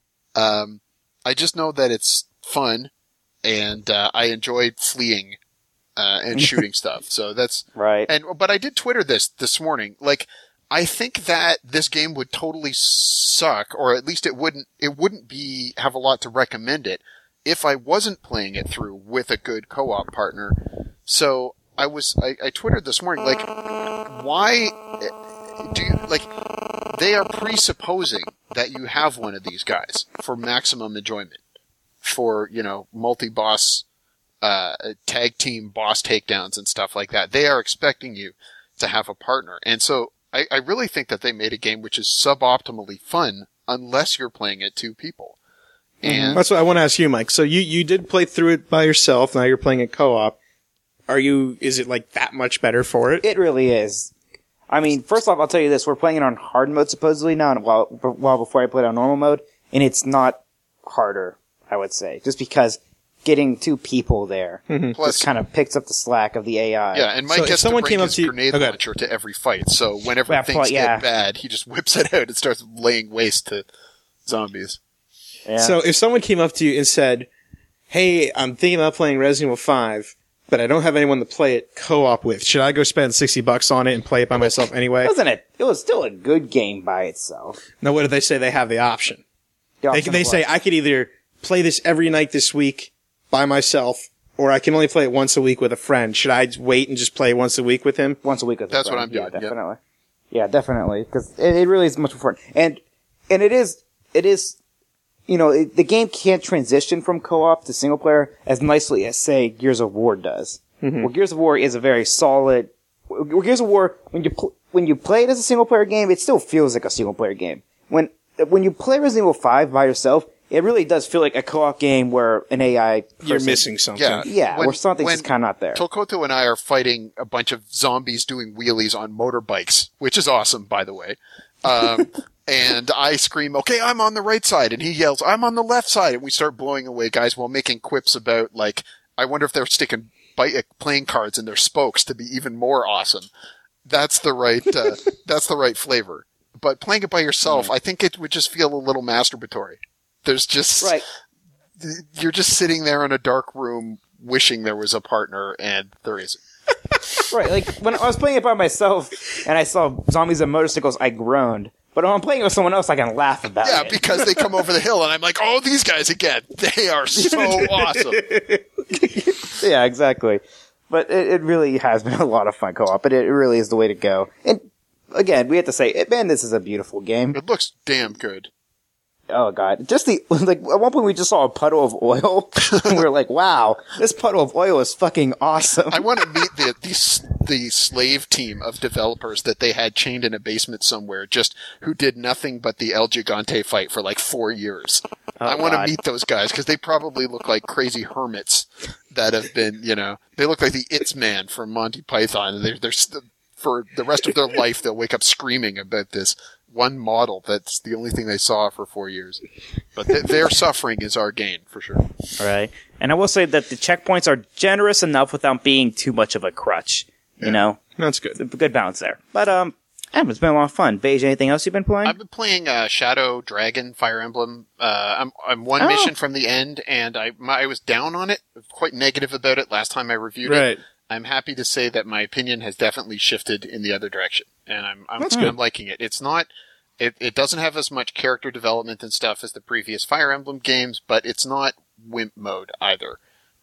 Um, I just know that it's fun and, uh, I enjoyed fleeing, uh, and shooting stuff. So that's, Right. and but I did Twitter this this morning. Like, I think that this game would totally suck, or at least it wouldn't. It wouldn't be have a lot to recommend it if I wasn't playing it through with a good co-op partner. So I was. I, I twittered this morning. Like, why do you like? They are presupposing that you have one of these guys for maximum enjoyment, for you know multi-boss. Uh, tag team boss takedowns and stuff like that. They are expecting you to have a partner. And so I, I really think that they made a game which is suboptimally fun unless you're playing it two people. And That's what I want to ask you, Mike. So you, you did play through it by yourself. Now you're playing it co-op. Are you, is it like that much better for it? It really is. I mean, first off, I'll tell you this. We're playing it on hard mode supposedly now, and while, while before I played on normal mode, and it's not harder, I would say. Just because getting two people there plus, just kind of picks up the slack of the A I. yeah, and Mike So if gets someone to bring came up his to you- grenade okay. launcher to every fight. So whenever Yeah, things well, yeah. get bad, he just whips it out and starts laying waste to zombies. Yeah. So if someone came up to you and said, hey, I'm thinking about playing Resident Evil five, but I don't have anyone to play it co-op with. Should I go spend sixty bucks on it and play it by myself anyway? Wasn't it? It was still a good game by itself. Now, what do they say? They have the option. The They, option they of say what? I could either play this every night this week by myself, or I can only play it once a week with a friend. Should I wait and just play once a week with him? once a week. With a That's what friend. I'm doing, Yeah, yep. definitely. Yeah, definitely, because it, it really is much more fun. And and it is it is, you know, it, the game can't transition from co-op to single player as nicely as, say, Gears of War does. Mm-hmm. Well, Gears of War is a very solid. Well, Gears of War, when you pl- when you play it as a single player game, it still feels like a single player game. When when you play Resident Evil five by yourself, it really does feel like a co-op game where an A I person, You're missing something. Yeah. yeah, When- where something's when just kind of not there. Tokoto and I are fighting a bunch of zombies doing wheelies on motorbikes, which is awesome, by the way. Um, and I scream, okay, I'm on the right side. And he yells, I'm on the left side. And we start blowing away guys while making quips about, like, I wonder if they're sticking bike, playing cards in their spokes to be even more awesome. That's the right, uh, that's the right flavor. But playing it by yourself, I think it would just feel a little masturbatory. There's just, Right. you're just sitting there in a dark room wishing there was a partner, and there isn't. Right, like, when I was playing it by myself and I saw zombies and motorcycles, I groaned. But when I'm playing it with someone else, I can laugh about Yeah, it. because they come over the hill, and I'm like, oh, these guys again. They are so awesome. Yeah, exactly. But it, it really has been a lot of fun co-op, but it really is the way to go. And again, we have to say, man, this is a beautiful game. It looks damn good. Oh god, just the like at one point we just saw a puddle of oil, and we were like, "Wow, this puddle of oil is fucking awesome." I want to meet the, the the slave team of developers that they had chained in a basement somewhere, just who did nothing but the El Gigante fight for like four years. I want to God. meet those guys because they probably look like crazy hermits that have been, you know, they look like the It's Man from Monty Python. And they're, they're st- for the rest of their life, they'll wake up screaming about this one model that's the only thing they saw for four years. But th- their suffering is our gain, for sure. Right. And I will say that the checkpoints are generous enough without being too much of a crutch. You know, That's good. a good balance there. But um, yeah, it's been a lot of fun. Beige, anything else you've been playing? I've been playing uh, Shadow Dragon Fire Emblem. Uh, I'm I'm one Oh. mission from the end, and I my, I was down on it, quite negative about it last time I reviewed Right. it. I'm happy to say that my opinion has definitely shifted in the other direction, and I'm I'm, That's good. I'm liking it. It's not. It, it doesn't have as much character development and stuff as the previous Fire Emblem games, but it's not wimp mode either.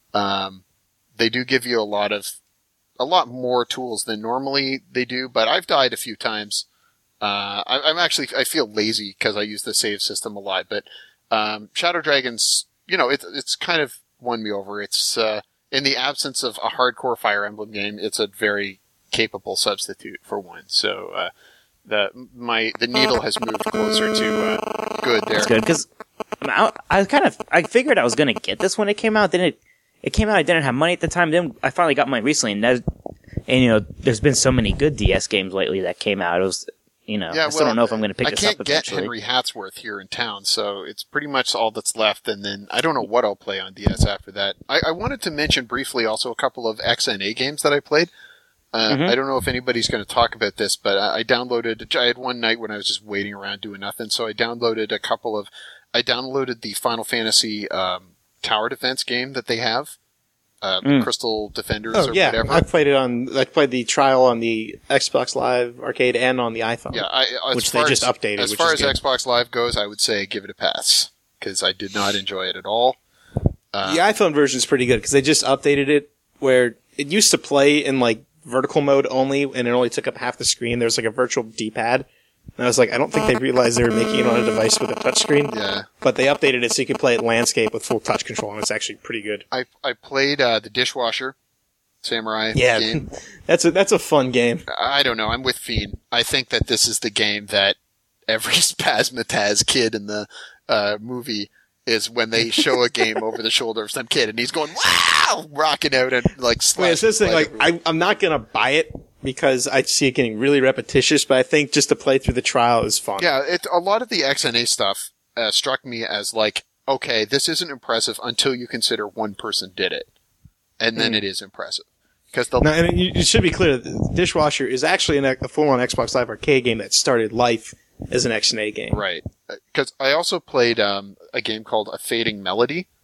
Um, they do give you a lot of, a lot more tools than normally they do, but I've died a few times. Uh, I, I'm actually, I feel lazy because I use the save system a lot, but, um, Shadow Dragons, you know, it, it's kind of won me over. It's, uh, in the absence of a hardcore Fire Emblem game, it's a very capable substitute for one. So, uh, the, my, the needle has moved closer to, uh, good there. That's good because I, I kind of I figured I was gonna get this when it came out. Then it it came out. I didn't have money at the time. Then I finally got mine recently, and that, and you know, there's been so many good D S games lately that came out. It was, you know, Yeah, I still well, don't know if I'm gonna pick I this can't up get eventually. Henry Hatsworth here in town, so it's pretty much all that's left. And then I don't know what I'll play on D S after that. I, I wanted to mention briefly also a couple of X N A games that I played. Uh, Mhm. I don't know if anybody's going to talk about this, but I, I downloaded. I had one night when I was just waiting around doing nothing, so I downloaded a couple of. I downloaded the Final Fantasy um, Tower Defense game that they have, uh, Mm. Crystal Defenders Oh or yeah, whatever. I played it on. I played the trial on the Xbox Live Arcade and on the iPhone. Yeah, I, as Which they far just as, updated, As which far is as good. Xbox Live goes, I would say give it a pass because I did not enjoy it at all. Uh, The iPhone version is pretty good because they just updated it where it used to play in like vertical mode only, and it only took up half the screen. There's like a virtual D-pad. And I was like, I don't think they realized they were making it on a device with a touchscreen. Yeah, But they updated it so you can play it landscape with full touch control, and it's actually pretty good. I I played uh, the Dishwasher Samurai Yeah, game. that's a that's a fun game. I don't know. I'm with Fiend. I think that this is the game that every Spazmataz kid in the uh, movie is when they show a game over the shoulder of some kid, and he's going wow, rocking out and like. Wait, it's this thing. slash- Like, I, I'm not gonna buy it because I see it getting really repetitious. But I think just to play through the trial is fun. Yeah, it, a lot of the X N A stuff uh, struck me as like, okay, this isn't impressive until you consider one person did it, and then Mm. it is impressive. Because the Now, and it, it should be clear that Dishwasher is actually an, a full-on Xbox Live Arcade game that started life as an X N A game. right, because I also played um, a game called A Fading Melody,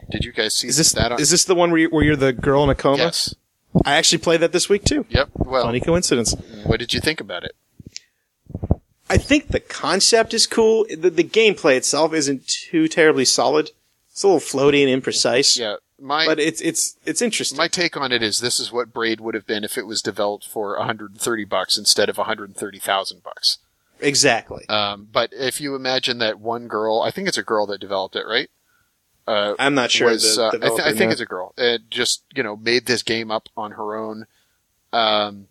Did you guys see Is this that? On- is this the one where, you, where you're the girl in a coma? yes. I actually played that this week too. Yep. Well, Funny coincidence. what did you think about it? I think the concept is cool. The, the gameplay itself isn't too terribly solid. It's a little floaty and imprecise. Yeah. My But it's it's it's interesting. my take on it is this is what Braid would have been if it was developed for one hundred thirty bucks instead of one hundred thirty thousand bucks. exactly. Um, but if you imagine that one girl, I think it's a girl that developed it, right? Uh, I'm not sure. was, the uh, I, th- developer, I think no. it's a girl. It just, you know, made this game up on her own, um,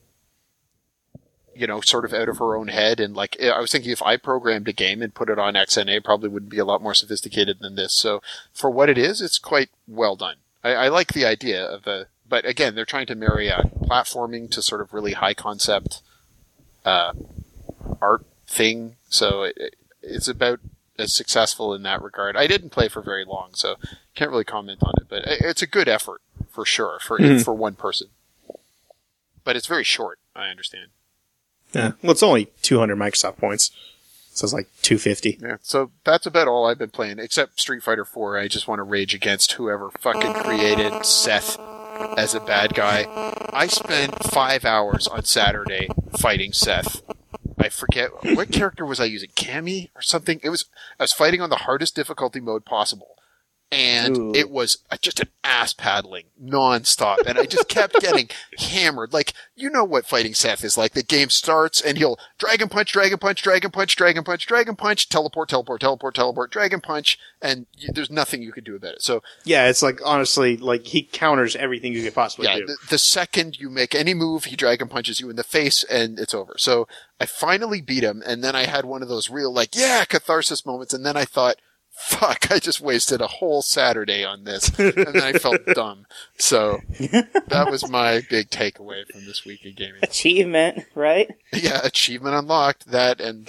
you know, sort of out of her own head. And like, I was thinking if I programmed a game and put it on X N A, probably would be a lot more sophisticated than this. So for what it is, it's quite well done. I, I like the idea of a, but again, they're trying to marry uh, platforming to sort of really high concept, uh, art thing. So it, it's about as successful in that regard. I didn't play for very long, so can't really comment on it, but it's a good effort for sure for Mm-hmm. for one person. But it's very short, I understand. Yeah. Well, it's only two hundred Microsoft points, so it's like two fifty. Yeah. So that's about all I've been playing, except Street Fighter four. I just want to rage against whoever fucking created Seth as a bad guy. I spent five hours on Saturday fighting Seth. I forget what character was I using, Cammy or something. It was I was fighting on the hardest difficulty mode possible, and Ooh. it was just an ass paddling nonstop, and I just kept getting hammered. Like, you know what fighting Seth is like. The game starts and he'll dragon punch, dragon punch, dragon punch, dragon punch, dragon punch, teleport, teleport, teleport, teleport, dragon punch, and you, there's nothing you could do about it. So Yeah, it's like honestly, like he counters everything you could possibly yeah, do. the, the second you make any move, he dragon punches you in the face, and it's over. So I finally beat him, and then I had one of those real, like, yeah, catharsis moments, and then I thought, fuck, I just wasted a whole Saturday on this, and then I felt dumb. So that was my big takeaway from this week of gaming. Achievement, right? Yeah, achievement unlocked, that, and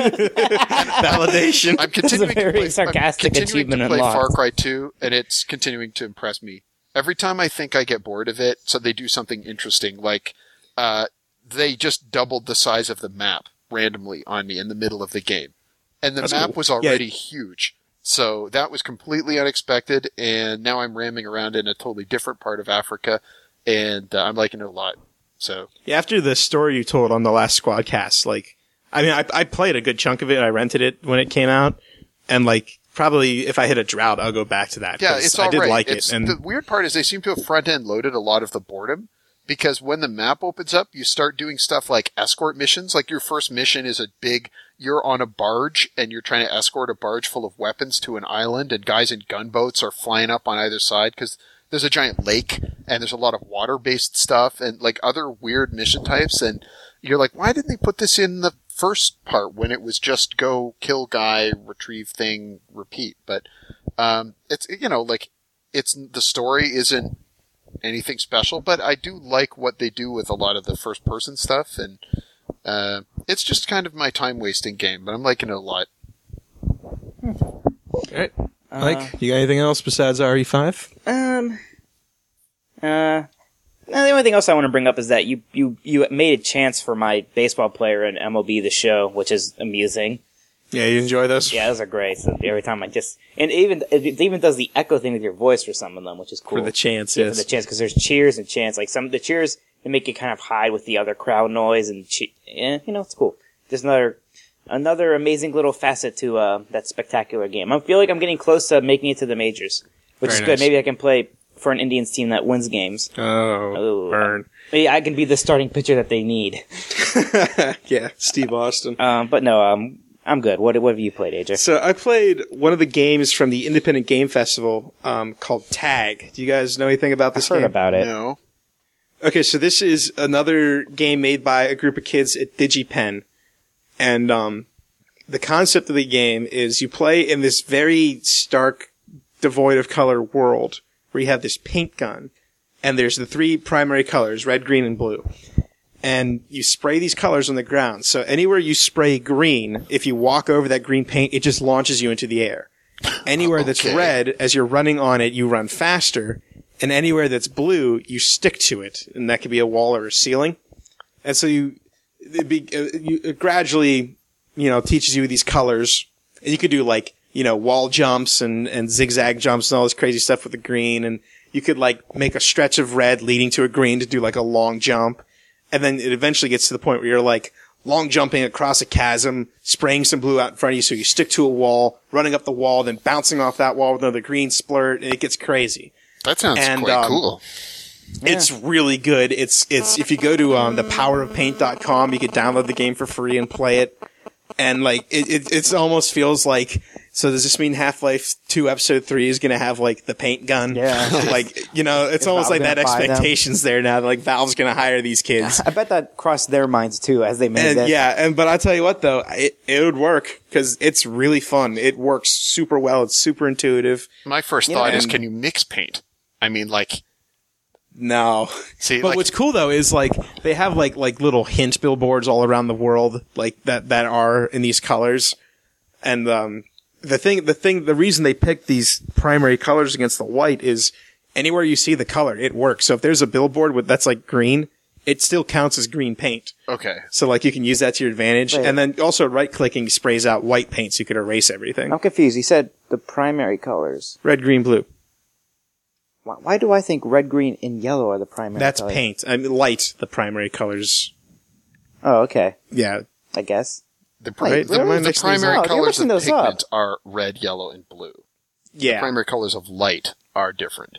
Validation. I'm continuing That's a very to play, sarcastic I'm continuing achievement to play unlocked. Far Cry two, and it's continuing to impress me. Every time I think I get bored of it, so they do something interesting, like uh, they just doubled the size of the map randomly on me in the middle of the game, and the That's map cool. was Yeah. already huge. So that was completely unexpected, and now I'm ramming around in a totally different part of Africa, and uh, I'm liking it a lot. So Yeah, after the story you told on the last Squadcast, like, I mean, I, I played a good chunk of it. I rented it when it came out, and like, probably if I hit a drought, I'll go back to that. yeah, 'cause it's all I did right. like It's- it, and the weird part is they seem to have front end loaded a lot of the boredom, because when the map opens up, you start doing stuff like escort missions. Like your first mission is a big, you're on a barge and you're trying to escort a barge full of weapons to an island, and guys in gunboats are flying up on either side because there's a giant lake and there's a lot of water based stuff and like other weird mission types. And you're like, why didn't they put this in the first part when it was just go kill guy, retrieve thing, repeat? But, um, it's, you know, like it's, the story isn't anything special, but I do like what they do with a lot of the first person stuff, and uh, it's just kind of my time wasting game, but I'm liking it a lot. all right. Mike, you got anything else besides R E five? Um. Uh. The only thing else I want to bring up is that you, you, you made a chance for my baseball player in M L B The Show, which is amusing. Yeah, you enjoy this? Yeah, those are great. So every time I just, and it even, it even does the echo thing with your voice for some of them, which is cool. For the chance, Yeah, yes. for the chants, because there's cheers and chants. Like some of the cheers, they make you kind of hide with the other crowd noise and, che- yeah, you know, it's cool. There's another, another amazing little facet to, uh, that spectacular game. I feel like I'm getting close to making it to the majors, which Very is nice. good. Maybe I can play for an Indians team that wins games. Oh, Ooh. burn. Maybe I can be the starting pitcher that they need. Yeah, Steve Austin. Um, but no, um, I'm good. What, what have you played, A J? So I played one of the games from the Independent Game Festival um, called Tag. Do you guys know anything about this I've heard game? about it. No. Okay, so this is another game made by a group of kids at DigiPen. And um, the concept of the game is you play in this very stark, devoid of color world where you have this paint gun. And there's the three primary colors, red, green, and blue. And you spray these colors on the ground. So anywhere you spray green, if you walk over that green paint, it just launches you into the air. Anywhere that's Okay. red, as you're running on it, you run faster. And anywhere that's blue, you stick to it. And that could be a wall or a ceiling. And so you, it, be, uh, you it gradually, you know, teaches you these colors. And you could do like, you know, wall jumps and, and zigzag jumps and all this crazy stuff with the green. And you could like make a stretch of red leading to a green to do like a long jump. And then it eventually gets to the point where you're like long jumping across a chasm, spraying some blue out in front of you so you stick to a wall, running up the wall, then bouncing off that wall with another green splurt, and it gets crazy. That sounds And, quite um, cool. It's really good. It's, it's, if you go to, um, the power of paint dot com, you can download the game for free and play it. And like, it, it, it's almost feels like, so does this mean Half-Life two Episode three is gonna have like the paint gun? Yeah. Like, you know, it's Is almost Valve like that gonna buy them? expectations there now. Like Valve's gonna hire these kids. I bet that crossed their minds too as they made And that. yeah, and but I'll tell you what though, it it would work because it's really fun. It works super well. It's super intuitive. My first You know, thought is, and- can you mix paint? I mean, like, No, see, but like, what's cool though is like they have like like little hint billboards all around the world, like that that are in these colors. And um, the thing, the thing, the reason they picked these primary colors against the white is anywhere you see the color, it works. So if there's a billboard with that's like green, it still counts as green paint. okay. So like you can use that to your advantage. Wait. And then also right clicking sprays out white paint so you could erase everything. I'm confused. You said the primary colors. Red, green, blue. Why, why do I think red, green, and yellow are the primary That's colors? paint. I mean, light, the primary colors. Oh, okay. Yeah. I guess. The, Wait, pri- really? the, Am I the mixing these primary up? Oh, you're colors mixing of those up. pigment are red, yellow, and blue. Yeah. The primary colors of light are different.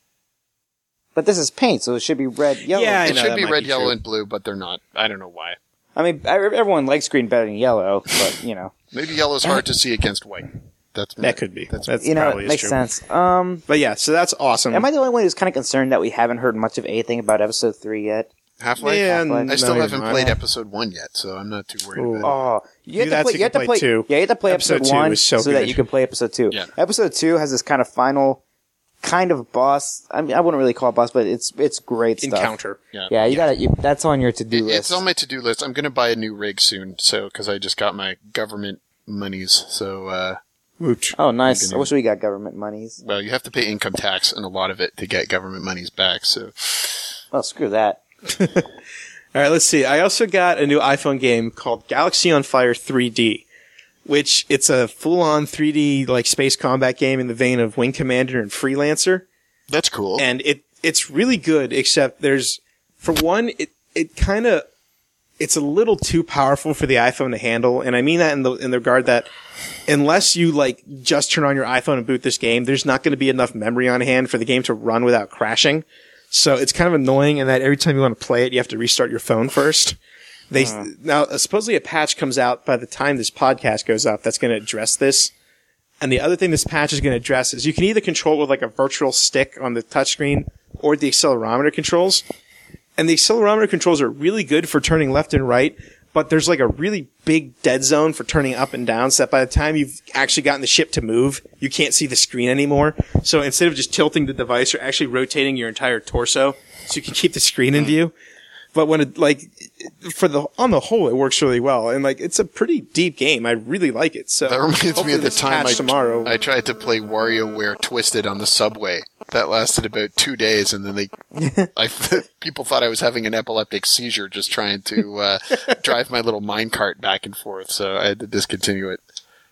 But this is paint, so it should be red, yellow. Yeah, I it know, should that be might red, be yellow, true. and blue, but they're not. I don't know why. I mean, I- everyone likes green better than yellow, but, you know. Maybe yellow's hard to see against white. That's That could be. That's That's You know, probably it is makes true. sense. Um, But yeah, so that's awesome. am I the only one who's kind of concerned that we haven't heard much of anything about episode three yet? Half-Life. Yeah, Half-Life. I still no, haven't you're played not. episode one yet, so I'm not too worried Ooh. about Oh, you have Do to that play. so You have to play. two. Yeah, you have to play Episode episode, two one is so that good. you can play episode two. Yeah. Episode two has this kind of final, kind of boss. I mean, I wouldn't really call it boss, but it's it's great stuff. Encounter. it. Yeah. Yeah, you got to. That's on your to do It- list. It's on my to-do list. I'm going to buy a new rig soon, so because I just got my government monies. So, uh, Woot. Oh, nice. I'm I gonna- wish we got government monies. well, you have to pay income tax and a lot of it to get government monies back. So, Oh, screw that. All right, let's see. I also got a new iPhone game called Galaxy on Fire three D, which it's a full-on three D like space combat game in the vein of Wing Commander and Freelancer. that's cool. And it it's really good, except there's, for one, it it kind of, it's a little too powerful for the iPhone to handle, and I mean that in the in the regard that unless you like just turn on your iPhone and boot this game, there's not going to be enough memory on hand for the game to run without crashing. So it's kind of annoying in that every time you want to play it, you have to restart your phone first. They now uh, supposedly a patch comes out by the time this podcast goes up that's going to address this. And the other thing this patch is going to address is you can either control it with like a virtual stick on the touchscreen or the accelerometer controls. And the accelerometer controls are really good for turning left and right, but there's like a really big dead zone for turning up and down so that by the time you've actually gotten the ship to move, you can't see the screen anymore. So instead of just tilting the device, you're actually rotating your entire torso so you can keep the screen in view. But when it, like, for the, on the whole, it works really well. And like, it's a pretty deep game. I really like it. So That reminds me hopefully of the this time patch I, tomorrow. I tried to play WarioWare Twisted on the subway. That lasted about two days, and then they, I, people thought I was having an epileptic seizure just trying to uh, drive my little minecart back and forth, so I had to discontinue it.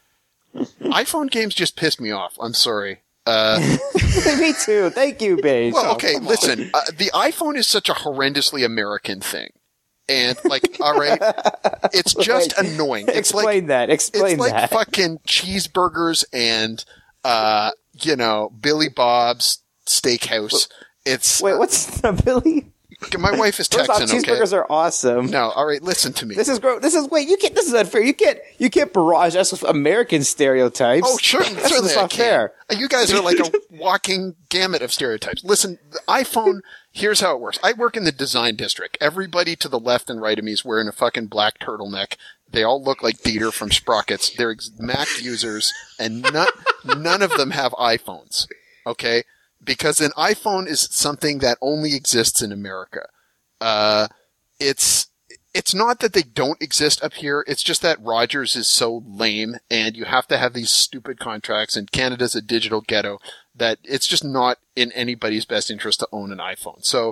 iPhone games just pissed me off. I'm sorry. Uh, Me too. Thank you, Beige. well, okay, listen. Uh, the iPhone is such a horrendously American thing. And, like, alright, it's just Wait, annoying. It's Explain like, that. Explain it's like that. fucking cheeseburgers and, uh, you know, Billy Bob's Steakhouse. It's, Wait, what's the Billy? my wife is First off, texting, okay? cheeseburgers are awesome. No, alright, listen to me. This is gross. This is wait. You can't. This is unfair. You can't. You can't barrage us with American stereotypes. Oh, sure, That's certainly just I not can. fair. Uh, You guys are like a walking gamut of stereotypes. Listen, the iPhone, here's how it works. I work in the design district. Everybody to the left and right of me is wearing a fucking black turtleneck. They all look like Dieter from Sprockets. They're ex- Mac users, and none, none of them have iPhones. Okay? Because an iPhone is something that only exists in America. Uh, it's, it's not that they don't exist up here. It's just that Rogers is so lame and you have to have these stupid contracts and Canada's a digital ghetto that it's just not in anybody's best interest to own an iPhone. So,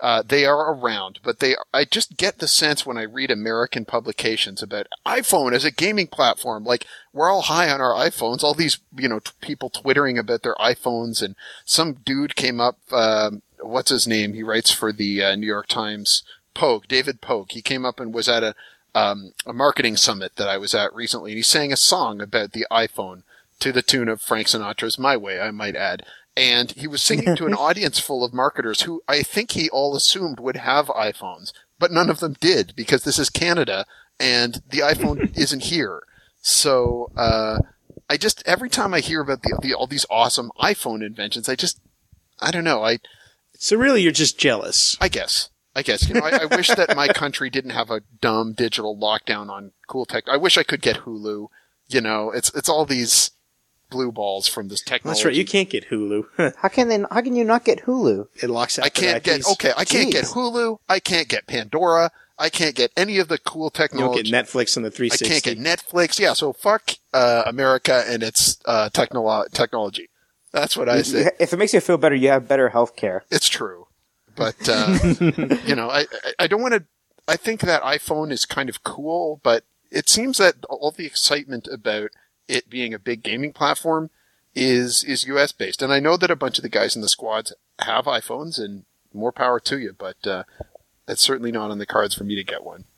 Uh, they are around, but they, I just get the sense when I read American publications about iPhone as a gaming platform, like we're all high on our iPhones, all these, you know, t- people twittering about their iPhones, and some dude came up, um, what's his name? He writes for the uh, New York Times, Pogue, David Pogue. He came up and was at a, um, a marketing summit that I was at recently, and he sang a song about the iPhone to the tune of Frank Sinatra's My Way, I might add. And he was singing to an audience full of marketers who I think he all assumed would have iPhones, but none of them did, because this is Canada and the iPhone isn't here. So, uh, I just, every time I hear about the, the, all these awesome iPhone inventions, I just, I don't know, I, So really, you're just jealous. I guess, I guess, you know, I, I wish that my country didn't have a dumb digital lockdown on cool tech. I wish I could get Hulu, you know, it's, it's all these blue balls from this technology. That's right. You can't get Hulu. How can they? How can you not get Hulu? It locks out. I can't get, okay, I can't get Hulu, I can't get Pandora, I can't get any of the cool You technology. don't get Netflix on the three I sixty. can't get Netflix. Yeah, so fuck uh, America and its uh, technolo- technology. That's what I say. If it makes you feel better, you have better health care. It's true, but uh, you know, I I- I don't want to. I think that iPhone is kind of cool, but it seems that all the excitement about it being a big gaming platform is is U S based, and I know that a bunch of the guys in the squads have iPhones, and more power to you. But uh, it's certainly not on the cards for me to get one.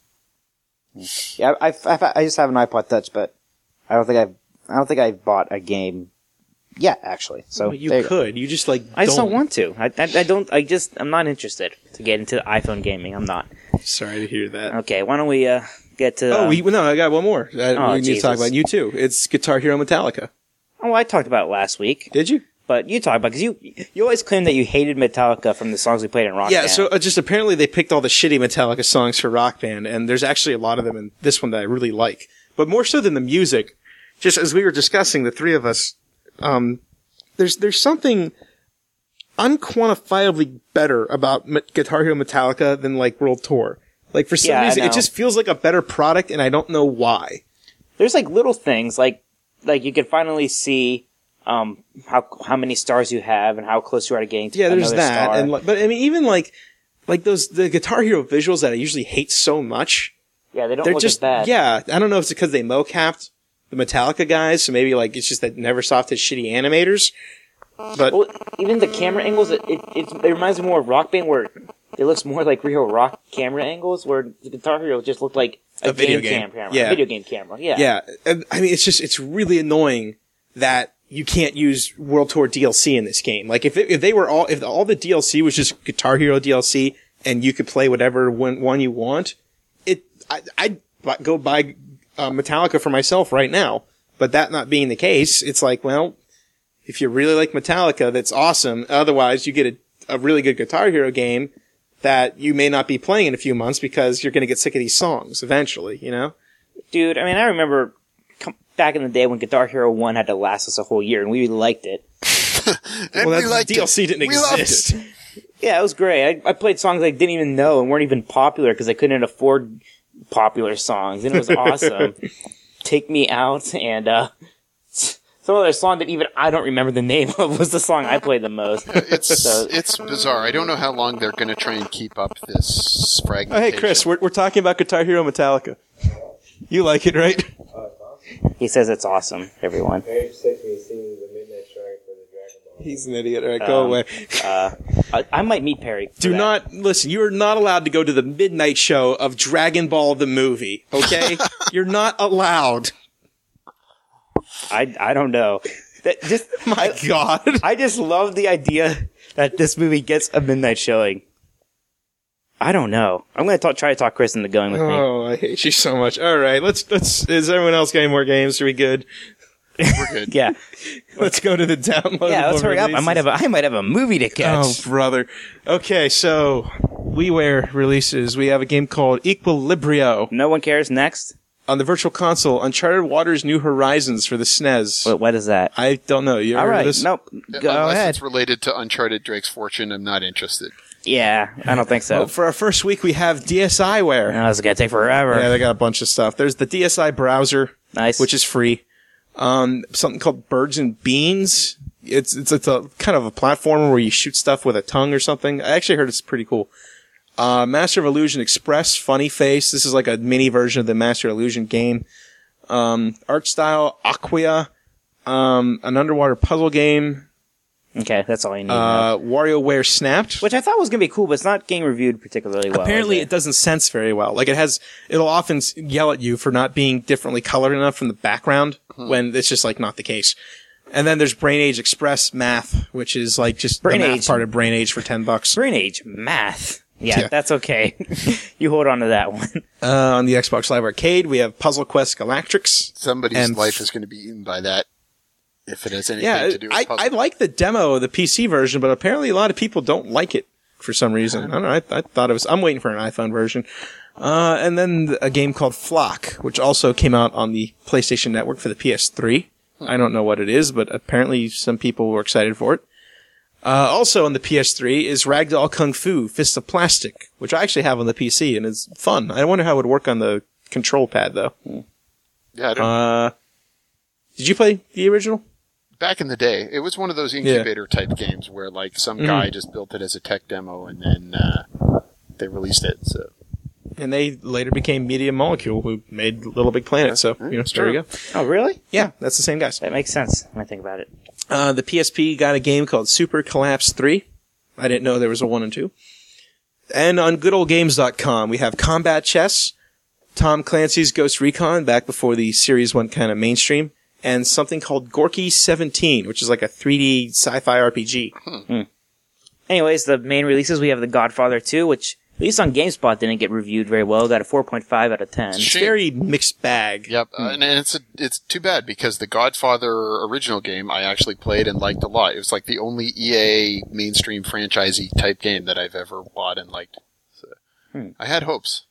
Yeah, I've, I've, I just have an iPod Touch, but I don't think I've I don't think I've bought a game yet, actually. So Well, you there go. could. You just like. I just don't want to. I, I, I don't. I just. I'm not interested to get into iPhone gaming. I'm not. Sorry to hear that. Okay. Why don't we uh, get to? Oh, um, we, no, I got one more. Uh, Oh, we need to talk Jesus. about you too. It's Guitar Hero Metallica. oh, I talked about it last week, Did you? but you talked about because you you always claim that you hated Metallica from the songs we played in Rock Yeah, Band. so uh, just apparently they picked all the shitty Metallica songs for Rock Band, and there's actually a lot of them in this one that I really like. But more so than the music, just as we were discussing, the three of us, um, there's there's something unquantifiably better about M- Guitar Hero Metallica than like World Tour. Like for some Yeah, I reason, it know. just feels like a better product, and I don't know why. There's like little things like like you can finally see um how how many stars you have and how close you are to getting to Yeah, there's another that, star. and like, but I mean, even like like those the Guitar Hero visuals that I usually hate so much. yeah, they don't They're look just as bad. yeah. I don't know if it's because they mocapped the Metallica guys, so maybe like it's just that Neversoft has shitty animators. But Well, even the camera angles, it, it, it, it reminds me more of Rock Band, where it looks more like real rock camera angles, where the Guitar Hero just looked like a, A video game, game. cam camera, Yeah. a video game camera. Yeah, yeah, and, I mean it's just it's really annoying that you can't use World Tour D L C in this game. Like if it, if they were all if all the D L C was just Guitar Hero D L C and you could play whatever one, one you want, it I, I'd bu- go buy uh, Metallica for myself right now. But that not being the case, it's like, well, if you really like Metallica, that's awesome. Otherwise, you get a, a really good Guitar Hero game that you may not be playing in a few months because you're going to get sick of these songs eventually, you know? dude. I mean, I remember com- back in the day when Guitar Hero One had to last us a whole year, and we really liked it. And Well, we that liked D L C it. didn't We loved exist. it. Yeah, it was great. I, I played songs I didn't even know and weren't even popular because I couldn't afford popular songs, and it was awesome. Take Me Out and uh, some other song that even I don't remember the name of was the song I played the most. It's So- it's bizarre. I don't know how long they're going to try and keep up this Oh, fragmentation. hey, Chris, we're, we're talking about Guitar Hero Metallica. You like it, right? He says it's awesome, everyone. Very interested in seeing the Midnight Shrine for the Dragon Ball. He's an idiot. All right, go Um, away. Uh, I, I might meet Perry. for Do that. not, listen, you are not allowed to go to the midnight show of Dragon Ball the movie, okay? You're not allowed. I, I don't know. That just My God. I just love the idea that this movie gets a midnight showing. I don't know. I'm going to talk, try to talk Chris into going with me. Oh, I hate you so much. All right, let's, let's, is everyone else getting more games? Are we good? We're good. Yeah, Let's go to the download. yeah. Let's hurry up. I might have. A, I might have a movie to Oh, catch. brother. Okay, so, WiiWare releases. We have a game called Equilibrio. No one cares. Next. On the Virtual Console, Uncharted Waters New Horizons for the S N E S. What, what is that? I don't know. You ever All heard of right. this? Nope. Go Unless ahead. it's related to Uncharted Drake's Fortune, I'm not interested. Yeah, I don't think so. Well, for our first week, we have DSiWare. Oh, this is gonna take forever. Yeah, they got a bunch of stuff. There's the D S I browser, Nice. which is free. Um, something called Birds and Beans. It's, it's, it's a kind of a platformer where you shoot stuff with a tongue or something. I actually heard it's pretty cool. Uh, Master of Illusion Express, Funny Face. This is like a mini version of the Master of Illusion game. Um, art style, Aquia. Um, an underwater puzzle game. Okay, that's all you need. to know. Uh, WarioWare Snapped. Which I thought was going to be cool, but it's not getting reviewed particularly well. Apparently, is it doesn't sense very well. Like it has, it'll often s- yell at you for not being differently colored enough from the background when it's just like not the case. And then there's Brain Age Express Math, which is like just Brain the math Age. part of Brain Age for ten bucks. Brain Age Math. Yeah, Yeah. that's okay. You hold on to that one. Uh, on the Xbox Live Arcade, we have Puzzle Quest Galactrix. Somebody's And- life is going to be eaten by that if it has anything Yeah, to do with I, puzzle. I like the demo of the P C version, but apparently a lot of people don't like it for some reason. I don't know. I, I thought it was. I'm waiting for an iPhone version. Uh, and then a game called Flock, which also came out on the PlayStation Network for the P S three. I don't know what it is, but apparently some people were excited for it. Uh, also on the P S three is Ragdoll Kung Fu Fists of Plastic, which I actually have on the P C and is fun. I wonder how it would work on the control pad though. yeah, I don't, Uh, did you play the original? back in the day, it was one of those incubator type games where like some Mm-hmm. guy just built it as a tech demo and then uh, they released it. So And they later became Media Molecule, who made Little Big Planet. So, you know, there you go. Oh, really? Yeah, that's the same guys. That makes sense when I think about it. Uh, the P S P got a game called Super Collapse three. I didn't know there was a one and two. And on good old games dot com, we have Combat Chess, Tom Clancy's Ghost Recon, back before the series went kind of mainstream, and something called Gorky seventeen, which is like a three D sci-fi R P G. Anyways, the main releases, we have The Godfather two, which, at least on GameSpot, didn't get reviewed very well. Got a four point five out of ten. It's Shame. very mixed bag. Yep, uh, and, and it's a, it's too bad because the Godfather original game I actually played and liked a lot. It was like the only E A mainstream franchisey type game that I've ever bought and liked. So Hmm. I had hopes.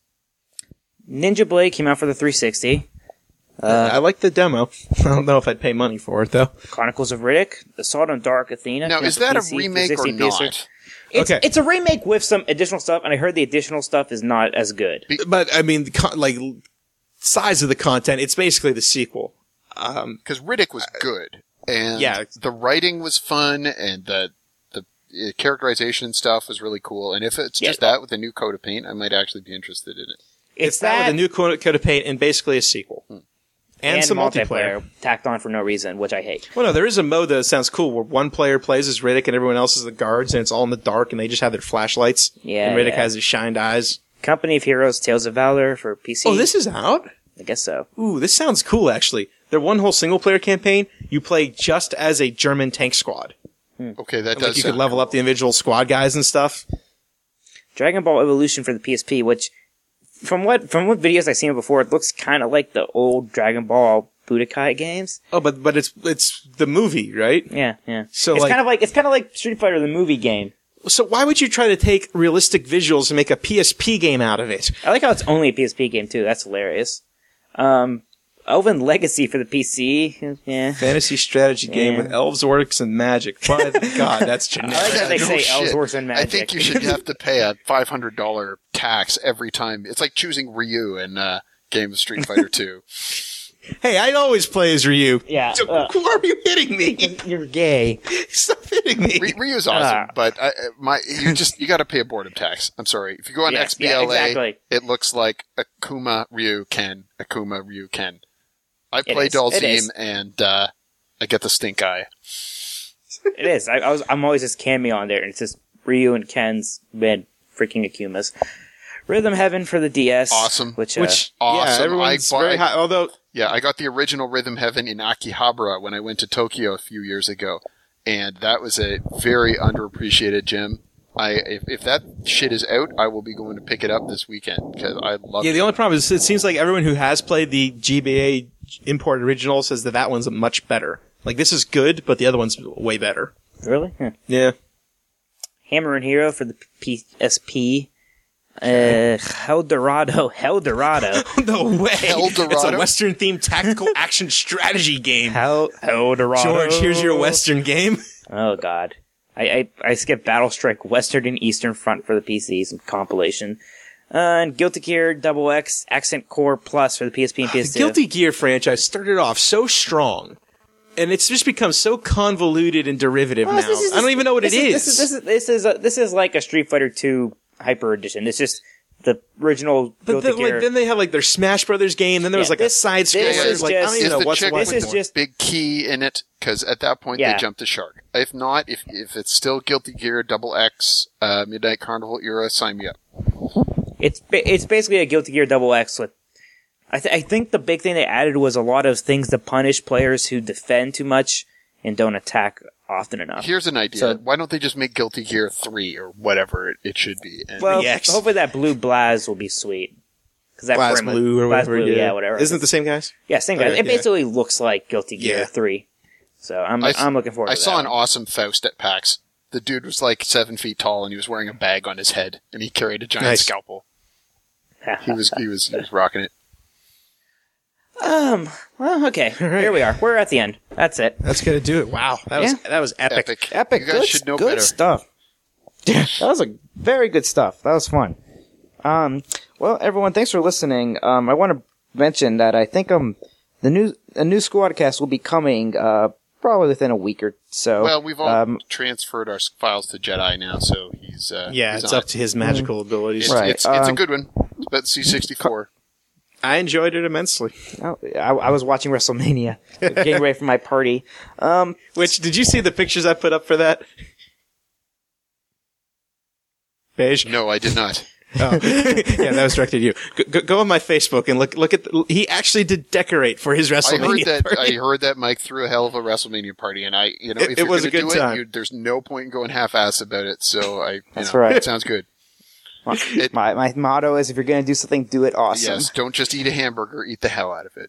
Ninja Blade came out for the three sixty. Uh, I like the demo. I don't know if I'd pay money for it, though. Chronicles of Riddick, Assault on Dark Athena. Now, came out is for that a P C, remake or three sixty, P S three. not? It's, Okay. it's a remake with some additional stuff, and I heard the additional stuff is not as good. But, I mean, the con- like, size of the content, it's basically the sequel. Um, Because Riddick was good, and yeah. the writing was fun, and the the uh, characterization stuff was really cool. And if it's Yeah. just that with a new coat of paint, I might actually be interested in it. it's that with a new coat coat of paint and basically a sequel. And, some multiplayer. tacked on for no reason, which I hate. Well, no, there is a mode that sounds cool where one player plays as Riddick and everyone else is the guards, and it's all in the dark, and they just have their flashlights. Yeah, And Riddick yeah. has his shined eyes. Company of Heroes, Tales of Valor for P C. Oh, this is out? I guess so. Ooh, this sounds cool, actually. Their one whole single player campaign, you play just as a German tank squad. Okay, that Like, does you could sound level up the individual squad guys and stuff. Dragon Ball Evolution for the P S P, which, from what from what videos I've seen before, it looks kind of like the old Dragon Ball Budokai games. Oh, but but it's it's the movie, right? Yeah, yeah. So, it's like- kind of like it's kind of like Street Fighter the movie game. So why would you try to take realistic visuals and make a P S P game out of it? I like how it's only a P S P game too. That's hilarious. Um, Elven Legacy for the P C. Yeah. Fantasy strategy game Yeah. with elves, orcs, and magic. My God, that's generic. I like how they No say shit. elves, orcs, and magic. I think you should have to pay a five hundred dollars tax every time. It's like choosing Ryu in uh, game of Street Fighter two. Hey, I always play as Ryu. Yeah, So, uh, who are you hitting me? You're gay. Stop hitting me. Ry- Ryu's awesome, Ah. but I, my you just you got to pay a boredom tax. I'm sorry. If you go on Yeah, X B L A, yeah, exactly. it looks like Akuma Ryu Ken. Akuma Ryu Ken. I It play is. It Dalzim is. and uh, I get the stink eye. It is. I, I was. I'm always just cameo on there, and it's just Ryu and Ken's bed freaking Akumas. Rhythm Heaven for the D S. Awesome. Which, uh, Which, Awesome. yeah, everyone's I buy- very high. Although, Yeah, I got the original Rhythm Heaven in Akihabara when I went to Tokyo a few years ago, and that was a very underappreciated gem. I if, if that shit is out, I will be going to pick it up this weekend because I love yeah, it. the only problem is it seems like everyone who has played the G B A import original says that that one's much better. Like, this is good, but the other one's way better. really? Huh. Yeah. Hammer and Hero for the P S P. Uh, Hell Dorado. Hell Dorado. No way. El It's a Dorado? Western-themed tactical action strategy game. Hell, Hell Dorado. George, here's your Western game. Oh God. I, I, I skipped Battle Strike Western and Eastern Front for the P C, some compilation. Uh, and Guilty Gear Double X Accent Core Plus for the P S P and P S The two. Guilty Gear franchise started off so strong, and it's just become so convoluted and derivative Well, now. this is- I don't even know what this it is. This is this is this is, a, this is like a Street Fighter two Hyper Edition. It's just the original But Guilty then, Gear. like, then they have like their Smash Brothers game. Then there was Yeah, like this- a side scroller. this is Like I don't just- even Is know the what's chick what. This is with just- big key in it? Because at that point Yeah. they jumped the shark. If not, if if it's still Guilty Gear Double X, uh, Midnight Carnival era, sign me up. It's ba- it's basically a Guilty Gear Double X with. I, th- I think the big thing they added was a lot of things to punish players who defend too much and don't attack often enough. Here's an idea. So- Why don't they just make Guilty Gear three or whatever it, it should be? And Well, three X. hopefully that blue Blaz will be sweet. Cause that Blast frame- Blue or Blast whatever. Blue, yeah. yeah, whatever. Isn't it the same guys? Yeah, same guy. Okay, It yeah. basically looks like Guilty Gear Yeah. three. So I'm I, I'm looking forward I to saw that an one. awesome Faust at PAX. The dude was like seven feet tall and he was wearing a bag on his head and he carried a giant Nice. scalpel. He was he was he was rocking it. Um, well, okay. right. Here we are. We're at the end. That's it. That's gonna do it. Wow, that was that was epic. Epic. Epic. You guys good should know good better. stuff. Yeah, that was a very good stuff. That was fun. Um, well, everyone, thanks for listening. Um, I want to mention that I think um the new a new Squadcast will be coming uh probably within a week or so. Well, we've all um, transferred our files to Jedi now, so he's uh, Yeah, he's it's on up it. to his magical abilities. It's, Right, it's, it's a um, good one. It's about C sixty-four. I enjoyed it immensely. oh, I, I was watching WrestleMania, getting ready for my party. Um, Which did you see the pictures I put up for that? Beige. No, I did not. Oh. Yeah, that was directed at you. Go, go, go on my Facebook and look. Look at. The, he actually did decorate for his I WrestleMania heard that. party. I heard that Mike threw a hell of a WrestleMania party, and I, you know, It- if it you're was a gonna good do time. it, you, there's no point in going half-ass about it. So I, you That's know, right. It sounds good. It- my my motto is: if you're going to do something, do it awesome. Yes, don't just eat a hamburger. Eat the hell out of it.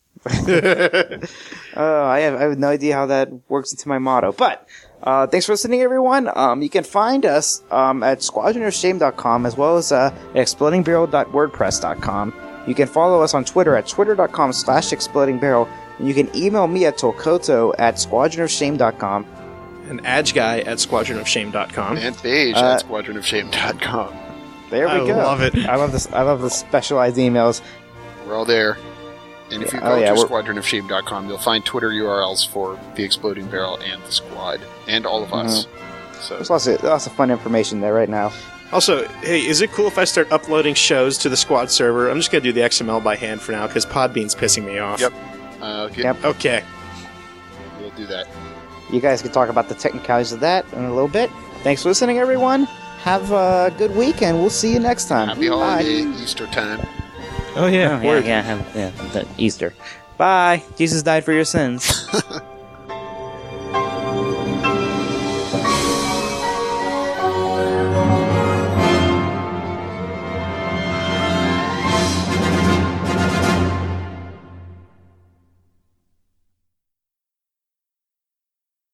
Uh, I have I have no idea how that works into my motto. But uh, thanks for listening, everyone. Um, you can find us um, at squadron of shame dot com as well as uh, at exploding barrel dot wordpress dot com. You can follow us on Twitter at twitter dot com slash exploding barrel. And you can email me at tolkoto at squadron of shame dot com. And Adge Guy at squadron of shame dot com. And beige Uh, at squadron of shame dot com. There we I go. love it. I love this. I love the specialized emails. We're all there. And if you Yeah. go Oh, yeah, to we're- squadron of shame dot com, you'll find Twitter U R Ls for the Exploding Barrel and the squad. And all of us. So There's lots of lots of fun information there right now. Also, hey, is it cool if I start uploading shows to the squad server? I'm just gonna do the X M L by hand for now because Podbean's pissing me off. Yep. uh, get, Yep. Okay. we'll do that. You guys can talk about the technicalities of that in a little bit. Thanks for listening, everyone. Have a good week, and we'll see you next time. Happy Bye. holiday, Easter time. Oh yeah. Oh, yeah, word. yeah, have- yeah, the Easter. Bye. Jesus died for your sins.